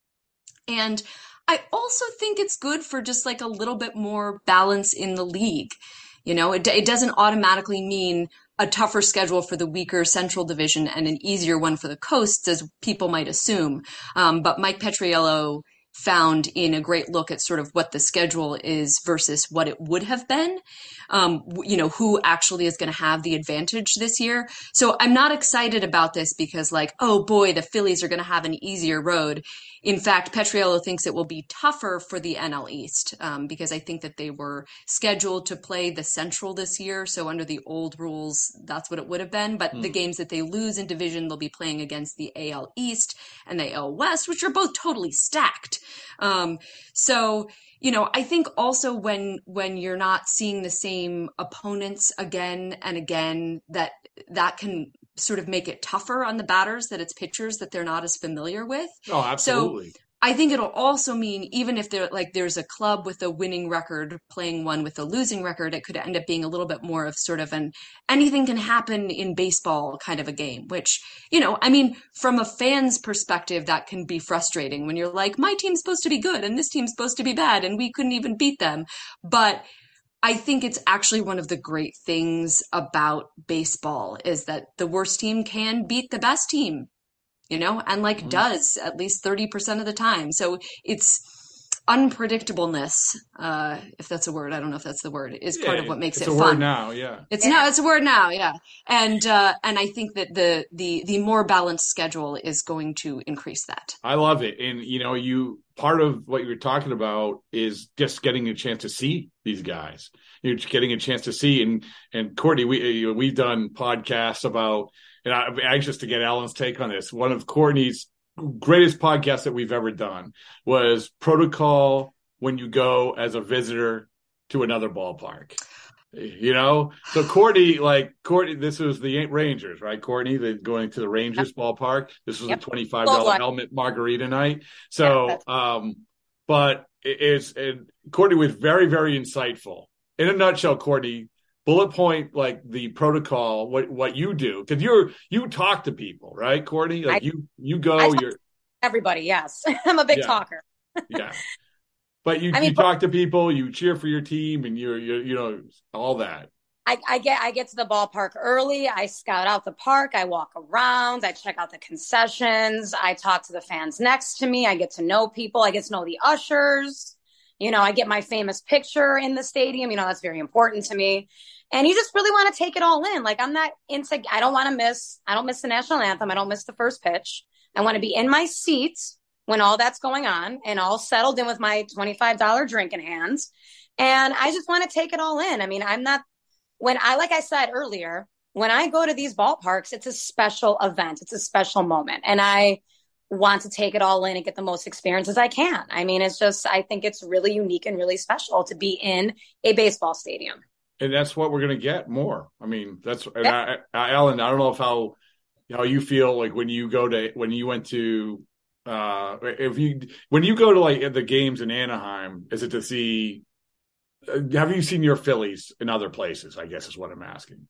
And I also think it's good for just like a little bit more balance in the league. You know, it, it doesn't automatically mean a tougher schedule for the weaker Central Division and an easier one for the coasts, as people might assume. Um, but Mike Petriello found in a great look at sort of what the schedule is versus what it would have been, um, you know, who actually is going to have the advantage this year. So I'm not excited about this because, like, oh boy, the Phillies are going to have an easier road. In fact, Petriello thinks it will be tougher for the N L East um, because I think that they were scheduled to play the Central this year. So under the old rules, that's what it would have been. But mm. the games that they lose in division, they'll be playing against the A L East and the A L West, which are both totally stacked. Um, so, you know, I think also when when you're not seeing the same opponents again and again, that that can sort of make it tougher on the batters, that it's pitchers that they're not as familiar with. Oh, absolutely. So I think it'll also mean, even if there like there's a club with a winning record playing one with a losing record, it could end up being a little bit more of sort of an anything can happen in baseball kind of a game, which, you know, I mean, from a fan's perspective, that can be frustrating when you're like, my team's supposed to be good and this team's supposed to be bad and we couldn't even beat them. But I think it's actually one of the great things about baseball is that the worst team can beat the best team, you know, and like mm-hmm. does at least thirty percent of the time. So it's unpredictableness, uh, if that's a word, I don't know if that's the word, is yeah, part of what makes it fun. It's a word now, yeah. It's yeah. no, it's a word now, yeah. And uh, and I think that the the the more balanced schedule is going to increase that. I love it. And, you know, you part of what you're talking about is just getting a chance to see these guys. You're just getting a chance to see. And, and Courtney, we, we've done podcasts about, and I'm anxious to get Alan's take on this. One of Courtney's greatest podcasts that we've ever done was Protocol when you go as a visitor to another ballpark. You know, so Courtney, like Courtney, this was the Rangers, right? Courtney, the going to the Rangers yep. ballpark. This was yep. a twenty-five dollars helmet margarita night. So, yeah, um, but it, it's it, Courtney was very, very insightful. In a nutshell, Courtney, bullet point like the protocol, what what you do, because you're you talk to people, right, Courtney? Like I, you you go, I you're everybody. Yes, I'm a big yeah. talker. yeah. But you, I mean, you talk to people, you cheer for your team, and you're, you're you know, all that. I, I get I get to the ballpark early. I scout out the park. I walk around. I check out the concessions. I talk to the fans next to me. I get to know people. I get to know the ushers. You know, I get my famous picture in the stadium. You know, that's very important to me. And you just really want to take it all in. Like, I'm not into, I don't want to miss, I don't miss the national anthem. I don't miss the first pitch. I want to be in my seats when all that's going on and all settled in with my twenty-five dollars drink in hands. And I just want to take it all in. I mean, I'm not, when I, like I said earlier, when I go to these ballparks, it's a special event. It's a special moment. And I want to take it all in and get the most experience as I can. I mean, it's just, I think it's really unique and really special to be in a baseball stadium. And that's what we're going to get more. I mean, that's, and I, I, Alan, I don't know if how, how you feel like when you go to, when you went to, uh if you when you go to like the games in Anaheim, is it to see uh, have you seen your Phillies in other places, I guess is what I'm asking.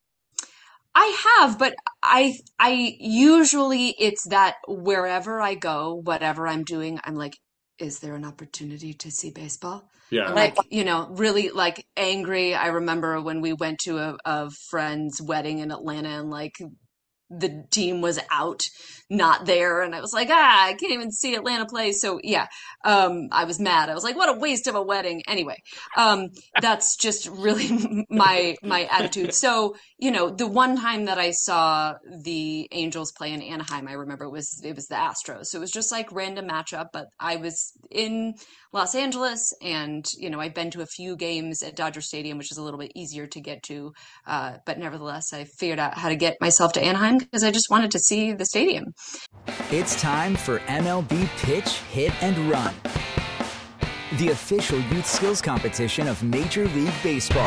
I have, but I I usually it's that wherever I go, whatever I'm doing, I'm like, is there an opportunity to see baseball? Yeah. Like, you know, really like angry. I remember when we went to a, a friend's wedding in Atlanta and like the team was out, not there. And I was like, ah, I can't even see Atlanta play. So yeah, um, I was mad. I was like, what a waste of a wedding. Anyway, um, that's just really my, my attitude. So, you know, the one time that I saw the Angels play in Anaheim, I remember it was, it was the Astros. So it was just like random matchup, but I was in Los Angeles and, you know, I've been to a few games at Dodger Stadium, which is a little bit easier to get to. Uh, but nevertheless, I figured out how to get myself to Anaheim because I just wanted to see the stadium. It's time for M L B Pitch, Hit, and Run. the official youth skills competition of Major League Baseball.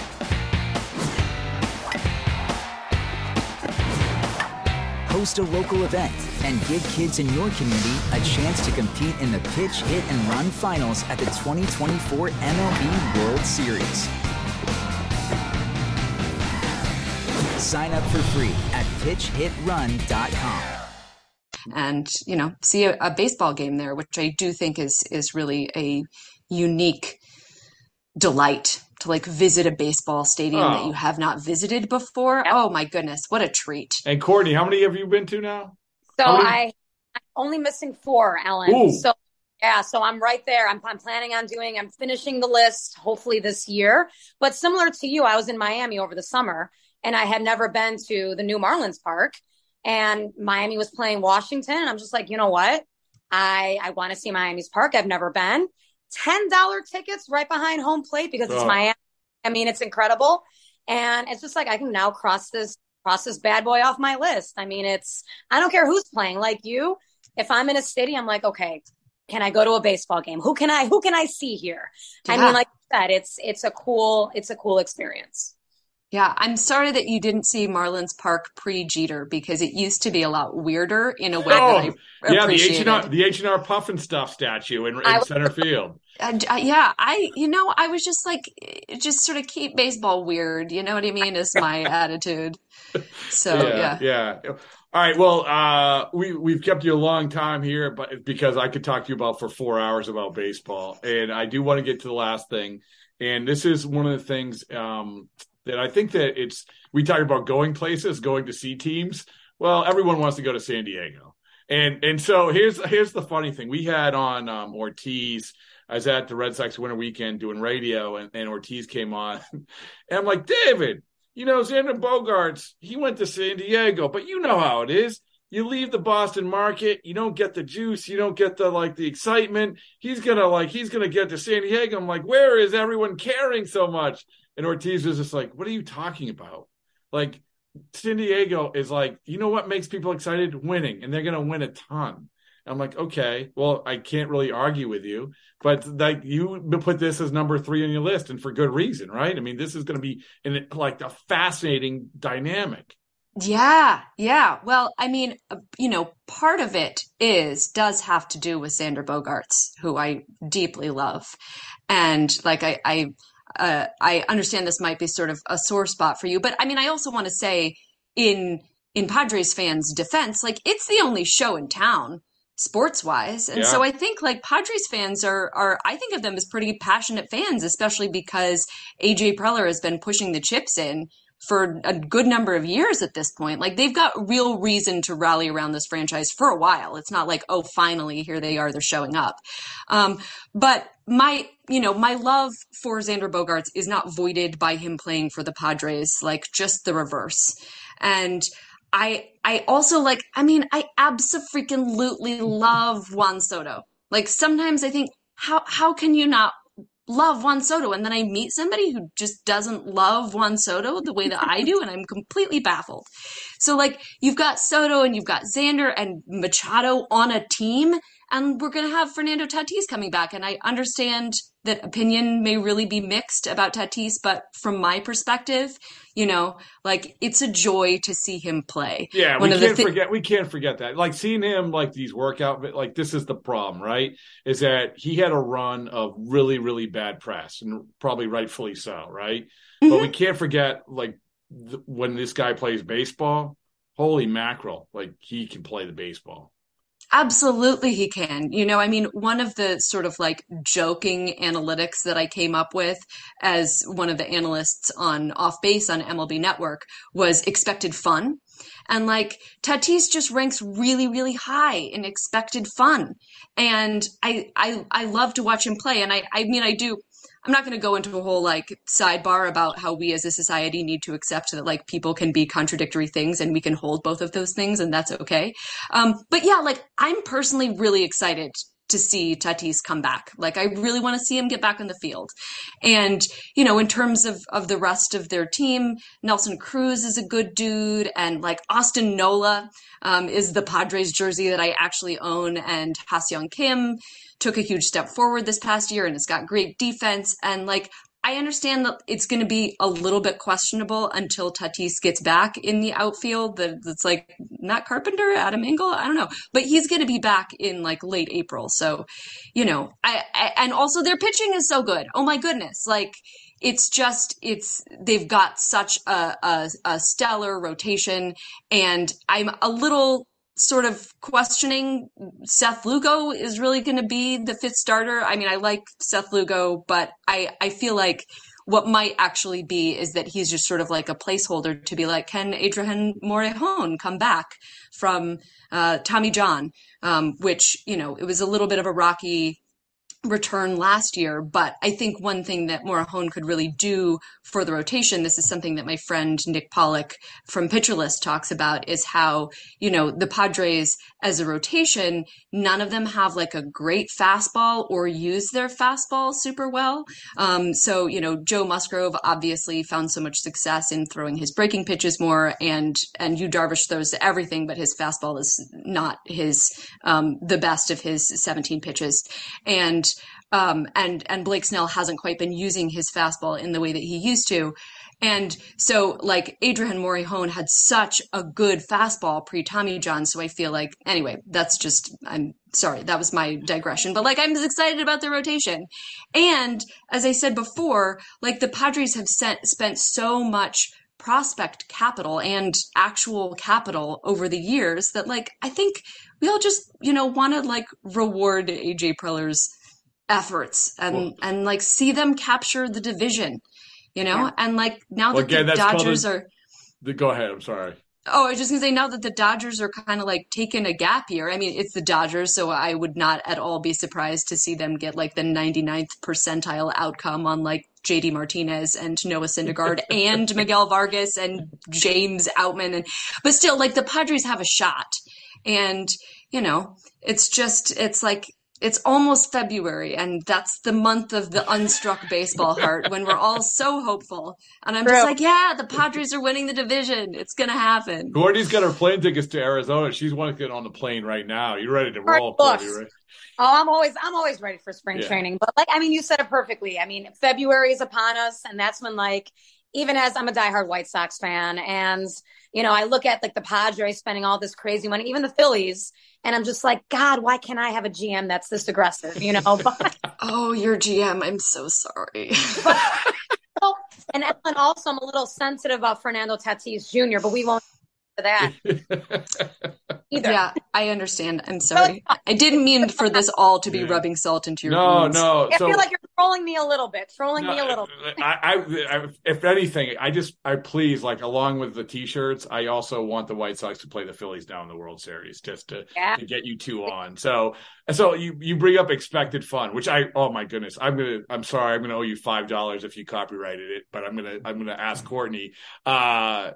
Host a local event and give kids in your community a chance to compete in the Pitch, Hit, and Run finals at the twenty twenty-four M L B World Series. Sign up for free at pitch hit run dot com. And, you know, see a, a baseball game there, which I do think is is really a unique delight to like visit a baseball stadium oh. that you have not visited before. Oh my goodness, what a treat. And Courtney, how many have you been to now? So I, I'm only missing four, Ellen. Ooh. So yeah, so I'm right there. I'm, I'm planning on doing, I'm finishing the list hopefully this year. But similar to you, I was in Miami over the summer and I had never been to the new Marlins Park. And Miami was playing Washington. And I'm just like, you know what? I, I want to see Miami's Park. I've never been. ten dollars tickets right behind home plate because it's oh. Miami. I mean, it's incredible. And it's just like, I can now cross this, cross this bad boy off my list. I mean, it's, I don't care who's playing. Like you, if I'm in a stadium, I'm like, okay, can I go to a baseball game? Who can I, who can I see here? Yeah. I mean, like you said, it's, it's a cool, it's a cool experience. Yeah, I'm sorry that you didn't see Marlins Park pre-Jeter because it used to be a lot weirder in a way oh, that I yeah, appreciated. the H and R, the H and R Puffin Stuff statue in, in I, center field. Uh, yeah, I, you know, I was just like, just sort of keep baseball weird. You know what I mean? Is my attitude. So yeah, yeah, yeah. All right. Well, uh, we we've kept you a long time here, but because I could talk to you about for four hours about baseball, and I do want to get to the last thing, and this is one of the things. Um, That I think that it's, we talk about going places, going to see teams. Well, everyone wants to go to San Diego. And and so here's here's the funny thing. We had on um, Ortiz. I was at the Red Sox Winter Weekend doing radio, and, and Ortiz came on. And I'm like, David, you know, Xander Bogaerts, he went to San Diego, but you know how it is. You leave the Boston market, you don't get the juice, you don't get the, like, the excitement. He's going to, like, he's going to get to San Diego. I'm like, where is everyone caring so much? And Ortiz was just like, what are you talking about? Like, San Diego is like, you know what makes people excited? Winning. And they're going to win a ton. I'm like, okay, well, I can't really argue with you. But like, you put this as number three on your list, and for good reason, right? I mean, this is going to be in like a fascinating dynamic. Yeah, yeah. Well, I mean, you know, part of it is, does have to do with Xander Bogaerts, who I deeply love. And like, I, I, Uh, I understand this might be sort of a sore spot for you, but I mean, I also want to say in, in Padres fans' defense, like it's the only show in town sports wise. And yeah. so I think like Padres fans are, are, I think of them as pretty passionate fans, especially because A J Preller has been pushing the chips in for a good number of years at this point. Like they've got real reason to rally around this franchise for a while. It's not like, oh, finally, here they are, they're showing up. Um, but my, you know, my love for Xander Bogaerts is not voided by him playing for the Padres, like just the reverse. And I, I also like, I mean, I abso-freaking-lutely love Juan Soto. Like sometimes I think, how, how can you not love Juan Soto? And then I meet somebody who just doesn't love Juan Soto the way that I do, and I'm completely baffled. So like you've got Soto and you've got Xander and Machado on a team, and we're going to have Fernando Tatis coming back. And I understand that opinion may really be mixed about Tatis, but from my perspective, you know, like it's a joy to see him play. Yeah, One we can't thi- forget. We can't forget that. Like seeing him, like these workout, like this is the problem, right? Is that he had a run of really, really bad press, and probably rightfully so, right? Mm-hmm. But we can't forget, like th- when this guy plays baseball, holy mackerel, like he can play the baseball. Absolutely he can. You know, I mean, one of the sort of like joking analytics that I came up with as one of the analysts on Off Base on M L B Network was expected fun. And like Tatis just ranks really, really high in expected fun. And I, I, I love to watch him play. And I, I mean, I do, I'm not going to go into a whole like sidebar about how we as a society need to accept that like people can be contradictory things and we can hold both of those things, and that's okay. Um, but yeah, like I'm personally really excited to see Tatis come back. Like, I really want to see him get back on the field. And, you know, in terms of, of the rest of their team, Nelson Cruz is a good dude. And like Austin Nola um, is the Padres jersey that I actually own. And Ha-Seong Kim took a huge step forward this past year and has got great defense. And like, I understand that it's going to be a little bit questionable until Tatis gets back in the outfield. That it's like Matt Carpenter, Adam Engel, I don't know, but he's going to be back in like late April. So, you know, I, I and also their pitching is so good. Oh my goodness, like it's just it's they've got such a, a, a stellar rotation, and I'm a little sort of questioning Seth Lugo is really going to be the fifth starter. I mean, I like Seth Lugo, but I, I feel like what might actually be is that he's just sort of like a placeholder to be like, can Adrian Morejon come back from uh, Tommy John, um, which, you know, it was a little bit of a rocky return last year, but I think one thing that Morejon could really do for the rotation, this is something that my friend Nick Pollock from Pitcher List talks about, is how, you know, the Padres as a rotation, none of them have like a great fastball or use their fastball super well. Um, so, you know, Joe Musgrove obviously found so much success in throwing his breaking pitches more, and and Yu Darvish throws to everything, but his fastball is not his um, the best of his seventeen pitches. And Um, and, and Blake Snell hasn't quite been using his fastball in the way that he used to. And so like Adrian Morejon had such a good fastball pre Tommy John. So I feel like, anyway, that's just, I'm sorry, that was my digression, but like, I'm just excited about the rotation. And as I said before, like the Padres have sent, spent so much prospect capital and actual capital over the years that like, I think we all just, you know, want to like reward A J Preller's efforts and well, and like see them capture the division, you know, yeah. and like now well, that again, the Dodgers the, are the, go ahead I'm sorry oh I was just gonna say, now that the Dodgers are kind of like taking a gap year, I mean it's the Dodgers, so I would not at all be surprised to see them get like the ninety-ninth percentile outcome on like J D Martinez and Noah Syndergaard and Miguel Vargas and James Outman, and but still like the Padres have a shot. And you know, it's just it's like it's almost February, and that's the month of the unstruck baseball heart when we're all so hopeful. And I'm True. just like, yeah, the Padres are winning the division. It's going to happen. Courtney's got her plane tickets to Arizona. She's wanting to get on the plane right now. You're ready to roll, Courtney, right? Oh, I'm always, I'm always ready for spring yeah. training. But like, I mean, you said it perfectly. I mean, February is upon us, and that's when like, even as I'm a diehard White Sox fan, and you know, I look at like the Padres spending all this crazy money, even the Phillies, and I'm just like, God, why can't I have a G M that's this aggressive? You know? But, oh, your G M, I'm so sorry. But, and Ellen, also, I'm a little sensitive about Fernando Tatis Junior, but we won't for that either. Yeah, I understand. I'm sorry. I didn't mean for this all to be yeah. rubbing salt into your no, wounds. No, I so, feel like you're trolling me a little bit, trolling no, me a little bit. I, I, I, if anything, I just, I please, like, along with the T-shirts, I also want the White Sox to play the Phillies down in the World Series just to, yeah. to get you two on. So, so you, you bring up expected fun, which I, oh my goodness, I'm gonna, I'm sorry, I'm gonna owe you five dollars if you copyrighted it, but I'm gonna, I'm gonna ask Courtney. Uh,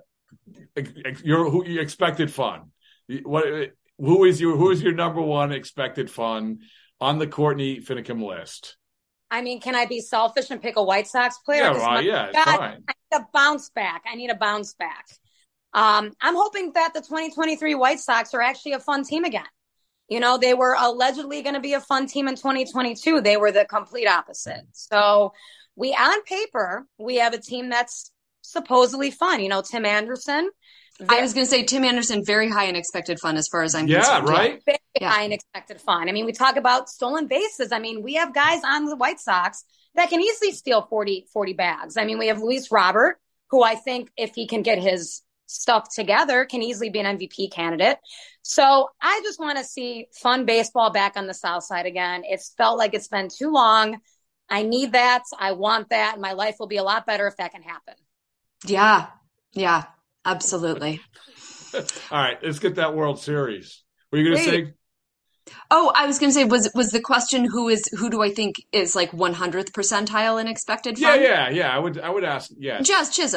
your who you expected fun. What? Who is your who is your number one expected fun on the Courtney Finicum list? I mean, can I be selfish and pick a White Sox player? Yeah, well, yeah, it's God, fine. I need a bounce back. I need a bounce back. Um, I'm hoping that the twenty twenty-three White Sox are actually a fun team again. You know, they were allegedly going to be a fun team in twenty twenty-two. They were the complete opposite. So we, on paper, we have a team that's supposedly fun. You know, Tim Anderson. Very, I was going to say Tim Anderson, very high in expected fun as far as I'm yeah, concerned. Right? Very yeah, high in expected fun. I mean, we talk about stolen bases. I mean, we have guys on the White Sox that can easily steal forty, forty bags. I mean, we have Luis Robert, who I think if he can get his stuff together, can easily be an M V P candidate. So I just want to see fun baseball back on the South Side again. It's felt like it's been too long. I need that. I want that. My life will be a lot better if that can happen. Yeah. Yeah. Absolutely. All right, let's get that World Series. What are you going to say? Oh, I was going to say, was was the question who is who do I think is like one hundredth percentile in expected fun? Yeah, yeah, yeah. I would I would ask. Yeah, Jazz Chisholm.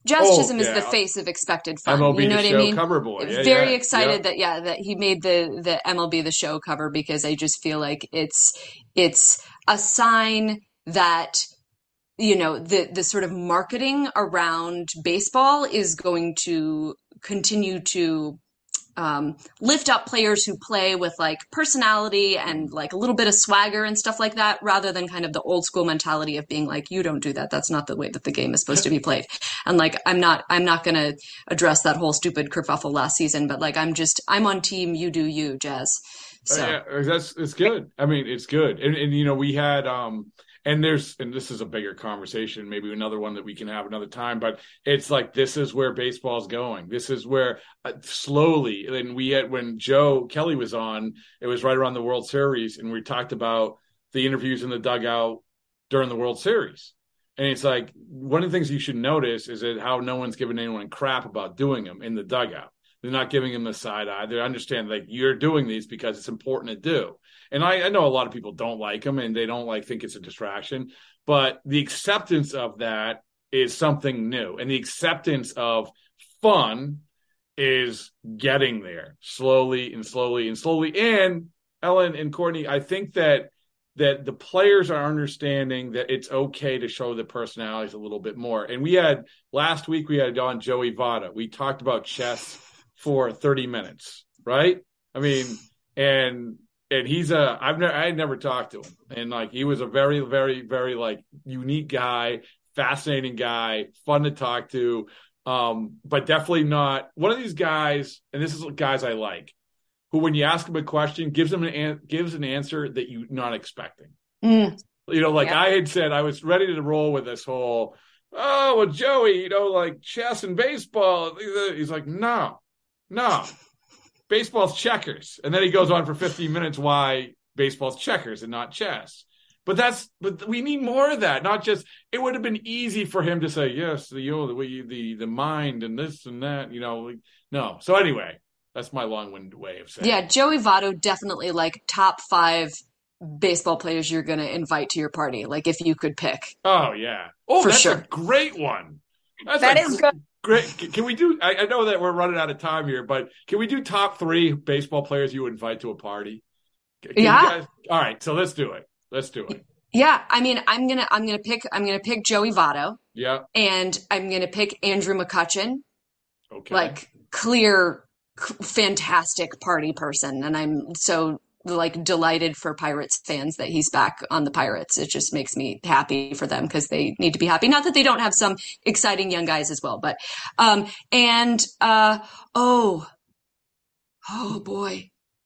Jazz Oh, Chisholm is yeah. the face of expected fun. M L B you know The what Show I mean? cover boy. Yeah, Very yeah, excited yeah. that yeah that he made the the M L B The Show cover, because I just feel like it's it's a sign that, you know, the the sort of marketing around baseball is going to continue to um, lift up players who play with like personality and like a little bit of swagger and stuff like that, rather than kind of the old school mentality of being like, you don't do that. That's not the way that the game is supposed to be played. And like, I'm not, I'm not going to address that whole stupid kerfuffle last season, but like, I'm just, I'm on team you do you, Jazz. So Uh, yeah, that's it's good. I mean, it's good. And, and you know, we had um and there's and this is a bigger conversation, maybe another one that we can have another time, but it's like this is where baseball's going. This is where uh, slowly, and we had when Joe Kelly was on, it was right around the World Series, and we talked about the interviews in the dugout during the World Series. And it's like one of the things you should notice is that how no one's giving anyone crap about doing them in the dugout. They're not giving him the side eye. They understand like you're doing these because it's important to do. And I, I know a lot of people don't like them and they don't like think it's a distraction, but the acceptance of that is something new. And the acceptance of fun is getting there slowly and slowly and slowly. And Ellen and Courtney, I think that that the players are understanding that it's okay to show the personalities a little bit more. And we had last week, we had on Joey Votto. We talked about chess for thirty minutes, right? I mean, and and he's a I've never I had never talked to him, and like he was a very very very like unique guy, fascinating guy, fun to talk to, um, but definitely not one of these guys. And this is guys I like, who when you ask him a question, gives them an, an gives an answer that you're not expecting. Mm. You know, like Yeah. I had said, I was ready to roll with this whole, oh well, Joey, you know, like chess and baseball. He's like, no. No, baseball's checkers. And then he goes on for fifteen minutes why baseball's checkers and not chess. But that's but we need more of that. Not just it would have been easy for him to say, yes, the you know, the the the mind and this and that, you know. Like, no. So anyway, that's my long-winded way of saying yeah, it. Joey Votto definitely like top five baseball players you're going to invite to your party. Like if you could pick. Oh yeah. Oh, For that's sure. a great one. That's That a is gr- good. Great. Can we do? I, I know that we're running out of time here, but can we do top three baseball players you would invite to a party? Can you Yeah. guys- all right. So let's do it. Let's do it. Yeah, I mean, I'm gonna, I'm gonna pick, I'm gonna pick Joey Votto, Yeah. and I'm gonna pick Andrew McCutchen, Okay. like clear, c- fantastic party person, and I'm so like delighted for Pirates fans that he's back on the Pirates. It just makes me happy for them because they need to be happy. Not that they don't have some exciting young guys as well, but um, and uh, oh, oh boy.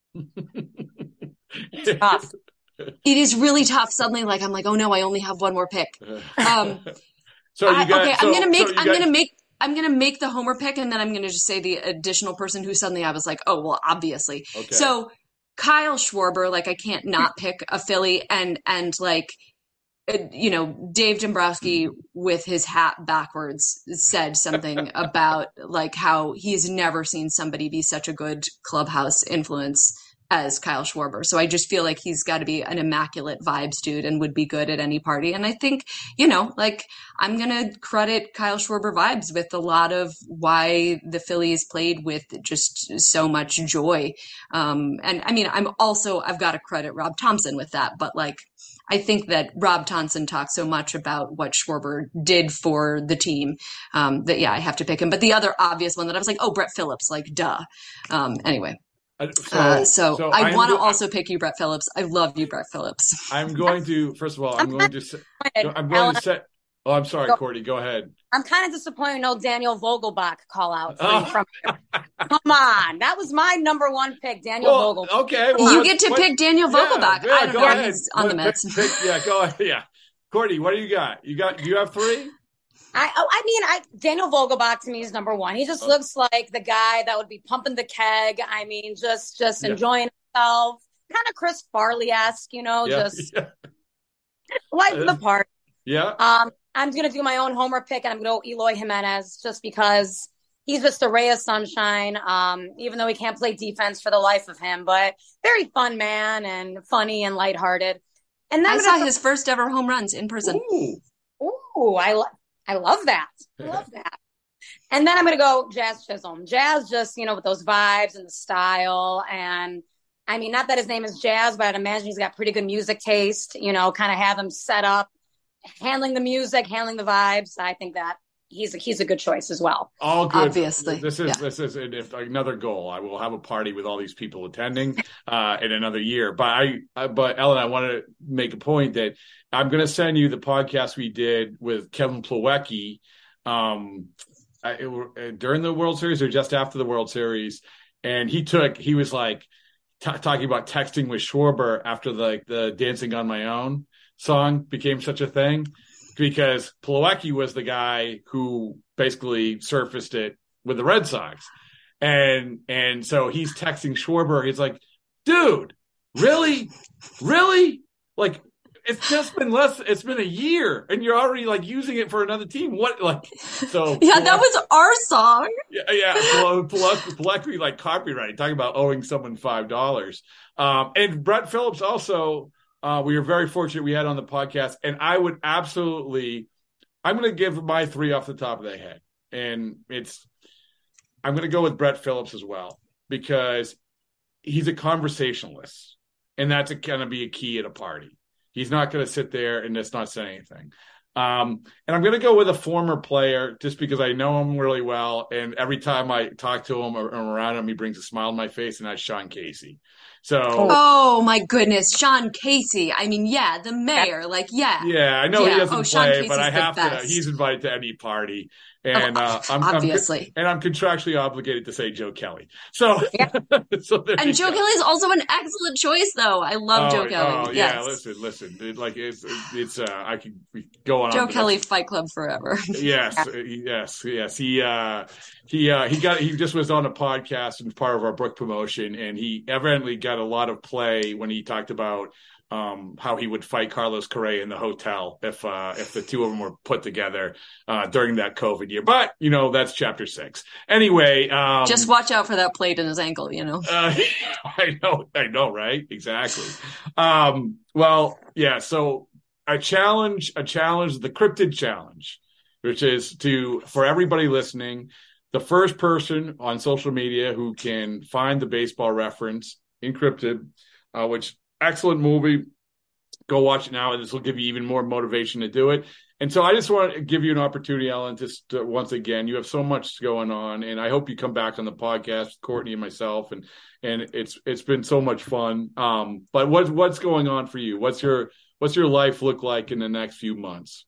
Tough. It is really tough. Suddenly, like I'm like, oh no, I only have one more pick. Um, so you I- guys, okay, so- I'm gonna make, so you I'm guys- gonna make, I'm gonna make the Homer pick, and then I'm gonna just say the additional person who suddenly I was like, oh well, obviously. Okay. So Kyle Schwarber, like I can't not pick a Philly, and and like uh, you know, Dave Dombrowski with his hat backwards said something about like how he's never seen somebody be such a good clubhouse influence as Kyle Schwarber. So I just feel like he's got to be an immaculate vibes dude and would be good at any party. And I think, you know, like I'm going to credit Kyle Schwarber vibes with a lot of why the Phillies played with just so much joy. Um, and I mean, I'm also, I've got to credit Rob Thompson with that, but like, I think that Rob Thompson talks so much about what Schwarber did for the team um, that, yeah, I have to pick him. But the other obvious one that I was like, oh, Brett Phillips, like, duh. Um, anyway. Uh, So, Uh, so, so I I'm want to go- also pick you, Brett Phillips. I love you, Brett Phillips. I'm going to, first of all, I'm going to, say, I'm going to set, oh, I'm sorry, Courtney, go ahead. I'm kind of disappointed no Daniel Vogelbach call out for Oh. you from here. Come on. That was my number one pick, Daniel Well, Vogelbach. okay. You what- get to what- pick Daniel yeah, Vogelbach. yeah, I don't go know. ahead. He's on the Pick- Mets. pick- yeah, go ahead. Yeah. Courtney, what do you got? You got, do you have three? I, oh, I mean, I Daniel Vogelbach to me is number one. He just Oh. looks like the guy that would be pumping the keg. I mean, just just Yeah. enjoying himself. Kind of Chris Farley-esque, you know, Yeah. just Yeah. life of the party. Yeah. Um, I'm going to do my own homer pick, and I'm going to go Eloy Jimenez just because he's just a ray of sunshine, um, even though he can't play defense for the life of him. But very fun man and funny and lighthearted. And then I I'm saw gonna- his first ever home runs in person. Ooh. Ooh, I, lo- I love that. I love that. And then I'm going to go Jazz Chisholm. Jazz just, you know, with those vibes and the style. And I mean, not that his name is Jazz, but I'd imagine he's got pretty good music taste, you know, kind of have him set up, handling the music, handling the vibes. I think that he's a, he's a good choice as well. All good. Obviously. This is, yeah. this is if another goal. I will have a party with all these people attending uh, in another year. But I, I, but Ellen, I want to make a point that I'm going to send you the podcast we did with Kevin Plawecki um, I, it, during the World Series or just after the World Series. And he took, he was like t- talking about texting with Schwarber after the, like the Dancing on My Own song became such a thing, because Plawecki was the guy who basically surfaced it with the Red Sox. And, and so he's texting Schwarber. He's like, dude, really? Really? Like, it's just been less, it's been a year and you're already like using it for another team. What, like, so. Yeah, that was our song. Yeah. Yeah. Plawecki like copyright, talking about owing someone five dollars. Um, and Brett Phillips also, uh, we were very fortunate we had on the podcast, and I would absolutely, I'm going to give my three off the top of the head. And it's, I'm going to go with Brett Phillips as well, because he's a conversationalist, and that's going to be a key at a party. He's not going to sit there and just not say anything. Um, and I'm going to go with a former player just because I know him really well. And every time I talk to him or I'm around him, he brings a smile on my face, and that's Sean Casey. So, oh my goodness, Sean Casey. I mean, yeah, the mayor, like, yeah. Yeah, I know yeah. he doesn't oh, play, but I have to, he's invited to any party. And, oh, uh, I'm, obviously. I'm, and I'm contractually obligated to say Joe Kelly. So, yeah. so and Joe Kelly is also an excellent choice, though. I love oh, Joe Kelly. Oh, yes. yeah. Listen, listen. It, like, it's, it's, uh, I could go on. Joe on Kelly Fight Club forever. yes. Yes. Yes. He, uh, he, uh, he got, he just was on a podcast and part of our book promotion, and he evidently got a lot of play when he talked about, um, how he would fight Carlos Correa in the hotel if, uh, if the two of them were put together, uh, during that COVID year. But, you know, that's chapter six. Anyway. Um, just watch out for that plate in his ankle, you know? Uh, I know, I know, right? Exactly. Um, well, yeah. So a challenge, a challenge, the cryptid challenge, which is to, for everybody listening, the first person on social media who can find the baseball reference encrypted, uh, which, excellent movie. Go watch it now. This will give you even more motivation to do it. And so I just want to give you an opportunity, Ellen, just to, once again, you have so much going on, and I hope you come back on the podcast, Courtney and myself, and and it's it's been so much fun. Um, but what's what's going on for you? What's your what's your life look like in the next few months?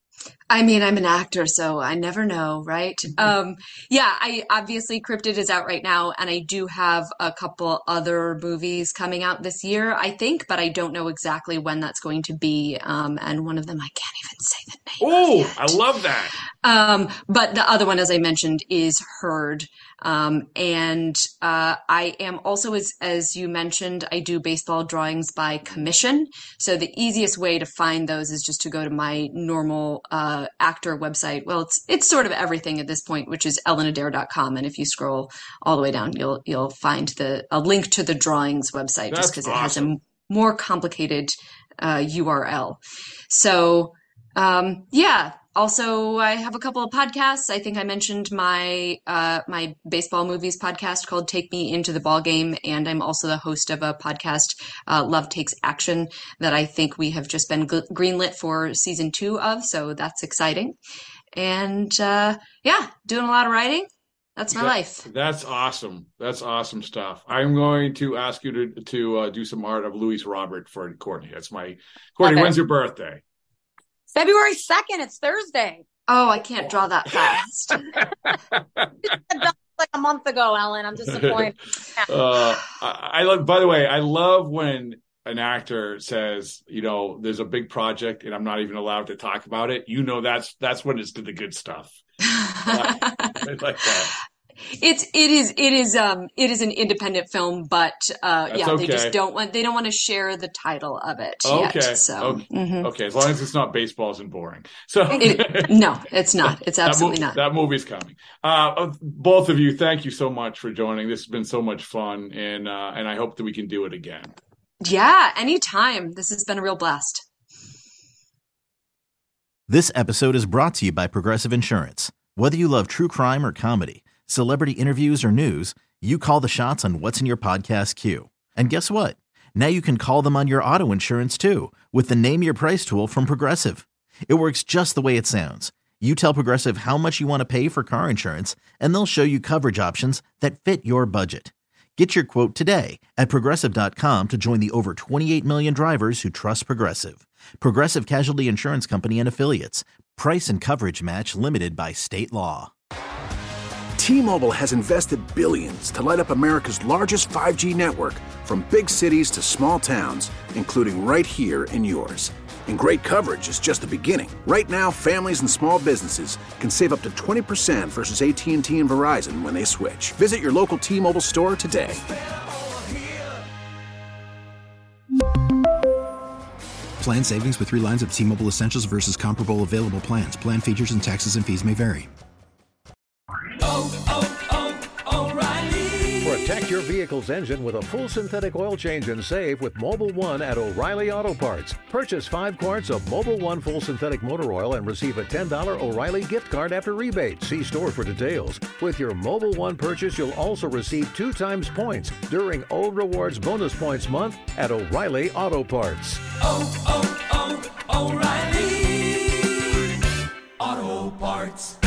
I mean, I'm an actor, so I never know, right? Um, yeah, I obviously Cryptid is out right now, and I do have a couple other movies coming out this year, I think, but I don't know exactly when that's going to be. Um, and one of them I can't even say the name. Oh, I love that. Um, but the other one, as I mentioned, is Herd. Um, and uh, I am also, as as you mentioned, I do baseball drawings by commission. So the easiest way to find those is just to go to my normal uh, actor website. Well, it's it's sort of everything at this point, which is ellen adair dot com. And if you scroll all the way down, you'll you'll find the a link to the drawings website. That's just because awesome. It has a more complicated uh, U R L. So um, yeah. Also, I have a couple of podcasts. I think I mentioned my uh, my baseball movies podcast called Take Me Into the Ballgame, and I'm also the host of a podcast, uh, Love Takes Action, that I think we have just been gl- greenlit for season two of, so that's exciting. And uh, yeah, doing a lot of writing. That's my that, life. That's awesome. That's awesome stuff. I'm going to ask you to to uh, do some art of Luis Robert for Courtney. That's my Courtney. Okay. When's your birthday? February second. It's Thursday. Oh, I can't draw that fast. Like a month ago, Ellen. I'm disappointed. uh, I, I love. By the way, I love when an actor says, you know, there's a big project and I'm not even allowed to talk about it. You know, that's that's when it's the good stuff. I, I like that. It's it is it is um it is an independent film, but uh That's yeah, okay. they just don't want they don't want to share the title of it Okay. yet. So Okay. mhm. Okay. As long as it's not baseballs and boring. So It- no, it's not. It's absolutely that not. That movie's coming. Uh, both of you, thank you so much for joining. This has been so much fun, and uh, and I hope that we can do it again. Yeah, anytime. This has been a real blast. This episode is brought to you by Progressive Insurance. Whether you love true crime or comedy, celebrity interviews or news, you call the shots on what's in your podcast queue. And guess what? Now you can call them on your auto insurance too with the Name Your Price tool from Progressive. It works just the way it sounds. You tell Progressive how much you want to pay for car insurance, and they'll show you coverage options that fit your budget. Get your quote today at Progressive dot com to join the over twenty-eight million drivers who trust Progressive. Progressive Casualty Insurance Company and Affiliates. Price and coverage match limited by state law. T-Mobile has invested billions to light up America's largest five G network, from big cities to small towns, including right here in yours. And great coverage is just the beginning. Right now, families and small businesses can save up to twenty percent versus A T and T and Verizon when they switch. Visit your local T-Mobile store today. Plan savings with three lines of T-Mobile Essentials versus comparable available plans. Plan features and taxes and fees may vary. Oh, oh, oh, O'Reilly. Protect your vehicle's engine with a full synthetic oil change and save with Mobil one at O'Reilly Auto Parts. Purchase five quarts of Mobil one full synthetic motor oil and receive a ten dollars O'Reilly gift card after rebate. See store for details. With your Mobil one purchase, you'll also receive two times points during O Rewards Bonus Points Month at O'Reilly Auto Parts. Oh, oh, oh, O'Reilly Auto Parts.